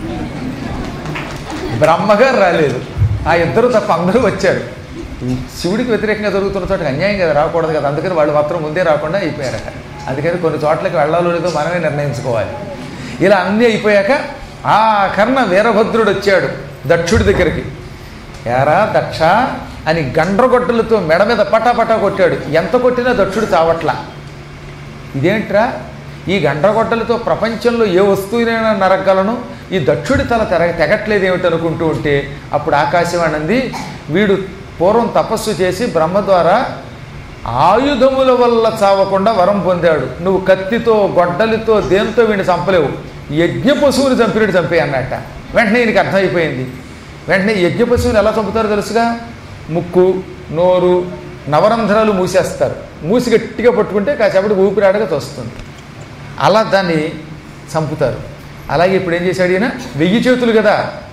బ్రహ్మగారు రాలేదు. ఆ ఇద్దరు తప్ప అందరూ వచ్చారు. శివుడికి వ్యతిరేకంగా జరుగుతున్న చోటకి అన్యాయం కదా, రాకూడదు కదా. అందుకని వాళ్ళు మాత్రం ముందే రాకుండా అయిపోయారట. అందుకని కొన్ని చోట్లకి వెళ్ళాలో లేదో మనమే నిర్ణయించుకోవాలి. ఇలా అన్నీ అయిపోయాక ఆ కర్ణ వీరభద్రుడు వచ్చాడు దక్షుడి దగ్గరికి. ఏరా దక్ష అని గండ్రగొడ్డలతో మెడ మీద పటాపటా కొట్టాడు. ఎంత కొట్టినా దక్షుడు చావట్లా. ఇదేంట్రా, ఈ గండ్రగొడ్డలతో ప్రపంచంలో ఏ వస్తువునైనా నరగలను, ఈ దక్షుడి తల తెగట్లేదు ఏమిటి అనుకుంటూ ఉంటే అప్పుడు ఆకాశవాణి అంది, వీడు పూర్వం తపస్సు చేసి బ్రహ్మ ద్వారా ఆయుధముల వల్ల చావకుండా వరం పొందాడు. నువ్వు కత్తితో గొడ్డలితో దేంతో వీడిని చంపలేవు, యజ్ఞ పశువుని చంపినట్టు చంపే అన్నట్ట. వెంటనే ఈయనకి అర్థమైపోయింది. వెంటనే యజ్ఞ పశువుని ఎలా చంపుతారో తెలుసుగా, ముక్కు నోరు నవరంధ్రాలు మూసేస్తారు. మూసి గట్టిగా పట్టుకుంటే కాసేపటికి ఊపిరాడగా తోస్తుంది. అలా దాన్ని చంపుతారు. అలాగే ఇప్పుడు ఏం చేశాడు ఈయన, 1000 చేతులు కదా,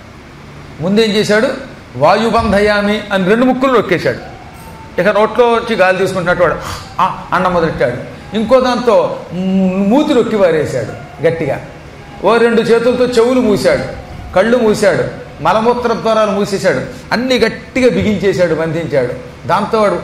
ముందేం చేశాడు, వాయుబంధయామి అని 2 ముక్కులు నొక్కేశాడు. ఇక నోట్లో వచ్చి గాలి తీసుకుంటున్నట్టు వాడు అన్నం మొదలెట్టాడు. ఇంకో దాంతో మూతి నొక్కి వారేశాడు గట్టిగా. ఓ 2 చేతులతో చెవులు మూశాడు, కళ్ళు మూశాడు, మలమూత్ర ద్వారాలు మూసేశాడు. అన్నీ గట్టిగా బిగించేశాడు, బంధించాడు. దాంతో వాడు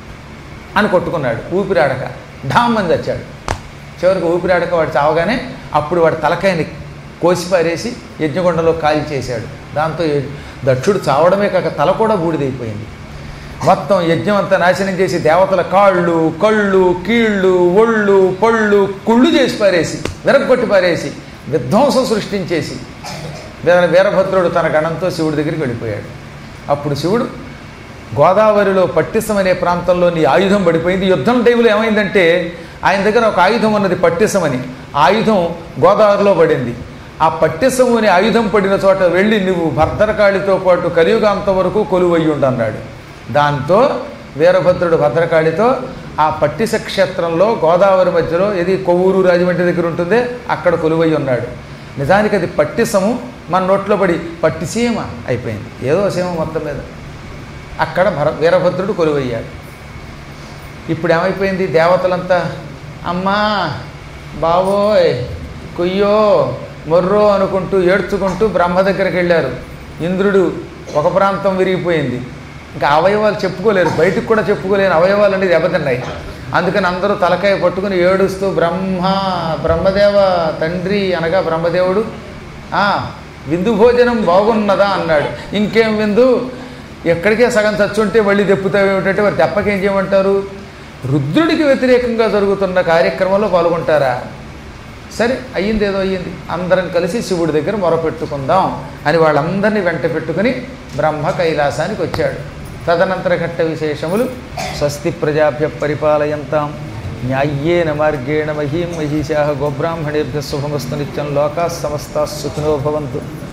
అని కొట్టుకున్నాడు. ఊపిరాడక ఢామ్ అని చచ్చాడు. చివరికి ఊపిరాడక వాడు చావగానే అప్పుడు వాడు తలకాయని కోసి పారేసి యజ్ఞగుండంలో కాలి చేశాడు. దాంతో దక్షుడు చావడమే కాక తల కూడా బూడిదైపోయింది. మొత్తం యజ్ఞం అంతా నాశనం చేసి దేవతల కాళ్ళు కళ్ళు కీళ్ళు ఒళ్ళు పళ్ళు కుళ్ళు చేసి పారేసి విరగొట్టి పారేసి విధ్వంసం సృష్టించేసి వీరభద్రుడు తన గణంతో శివుడి దగ్గరికి వెళ్ళిపోయాడు. అప్పుడు శివుడు గోదావరిలో పట్టిసం అనే ప్రాంతంలో నీ ఆయుధం పడిపోయింది. యుద్ధం టైంలో ఏమైందంటే ఆయన దగ్గర ఒక ఆయుధం ఉన్నది పట్టిసమని. ఆయుధం గోదావరిలో పడింది. ఆ పట్టిసము అనే ఆయుధం పడిన చోట వెళ్ళి నువ్వు భద్రకాళితో పాటు కలియుగాంతం వరకు కొలువయ్యుండు అన్నాడు. దాంతో వీరభద్రుడు భద్రకాళితో ఆ పట్టిస క్షేత్రంలో గోదావరి మధ్యలో ఏది కొవ్వూరు రాజమండ్రి దగ్గర ఉంటుందే అక్కడ కొలువై ఉన్నాడు. నిజానికి అది పట్టిసము, మన నోట్లో పడి పట్టిసీమ అయిపోయింది. ఏదో సీమ మొత్తం మీద అక్కడ వీరభద్రుడు కొలువయ్యాడు. ఇప్పుడు ఏమైపోయింది, దేవతలంతా అమ్మా బావోయ్ కొయ్యో మొర్రో అనుకుంటూ ఏడ్చుకుంటూ బ్రహ్మ దగ్గరికి వెళ్ళారు. ఇంద్రుడు ఒక ప్రాంతం విరిగిపోయింది. ఇంకా అవయవాలు చెప్పుకోలేరు, బయటకు కూడా చెప్పుకోలేని అవయవాలు అనేది దెబ్బతిన్నాయి. అందుకని అందరూ తలకాయ పట్టుకుని ఏడుస్తూ బ్రహ్మదేవ తండ్రి అనగా బ్రహ్మదేవుడు విందు భోజనం బాగున్నదా అన్నాడు. ఇంకేం విందు, ఎక్కడికే సగం చచ్చుంటే మళ్ళీ దెప్పుతావు ఏమిటంటే వారు తెప్పకేం చేయమంటారు, రుద్రుడికి వ్యతిరేకంగా జరుగుతున్న కార్యక్రమంలో పాల్గొంటారా? సరే అయ్యింది, ఏదో అయ్యింది, అందరం కలిసి శివుడి దగ్గర మొరపెట్టుకుందాం అని వాళ్ళందరినీ వెంట పెట్టుకుని బ్రహ్మ కైలాసానికి వచ్చాడు. తదనంతర ఘట్ట విశేషములు స్వస్తి ప్రజాభ్య పరిపాలయంతాం న్యాయ్యేన మార్గేణ మహీం మహిషా గోబ్రాహ్మణేభ్య శుభమస్తు నిత్యం లోకాः సమస్తాः సుఖినో భవంతు.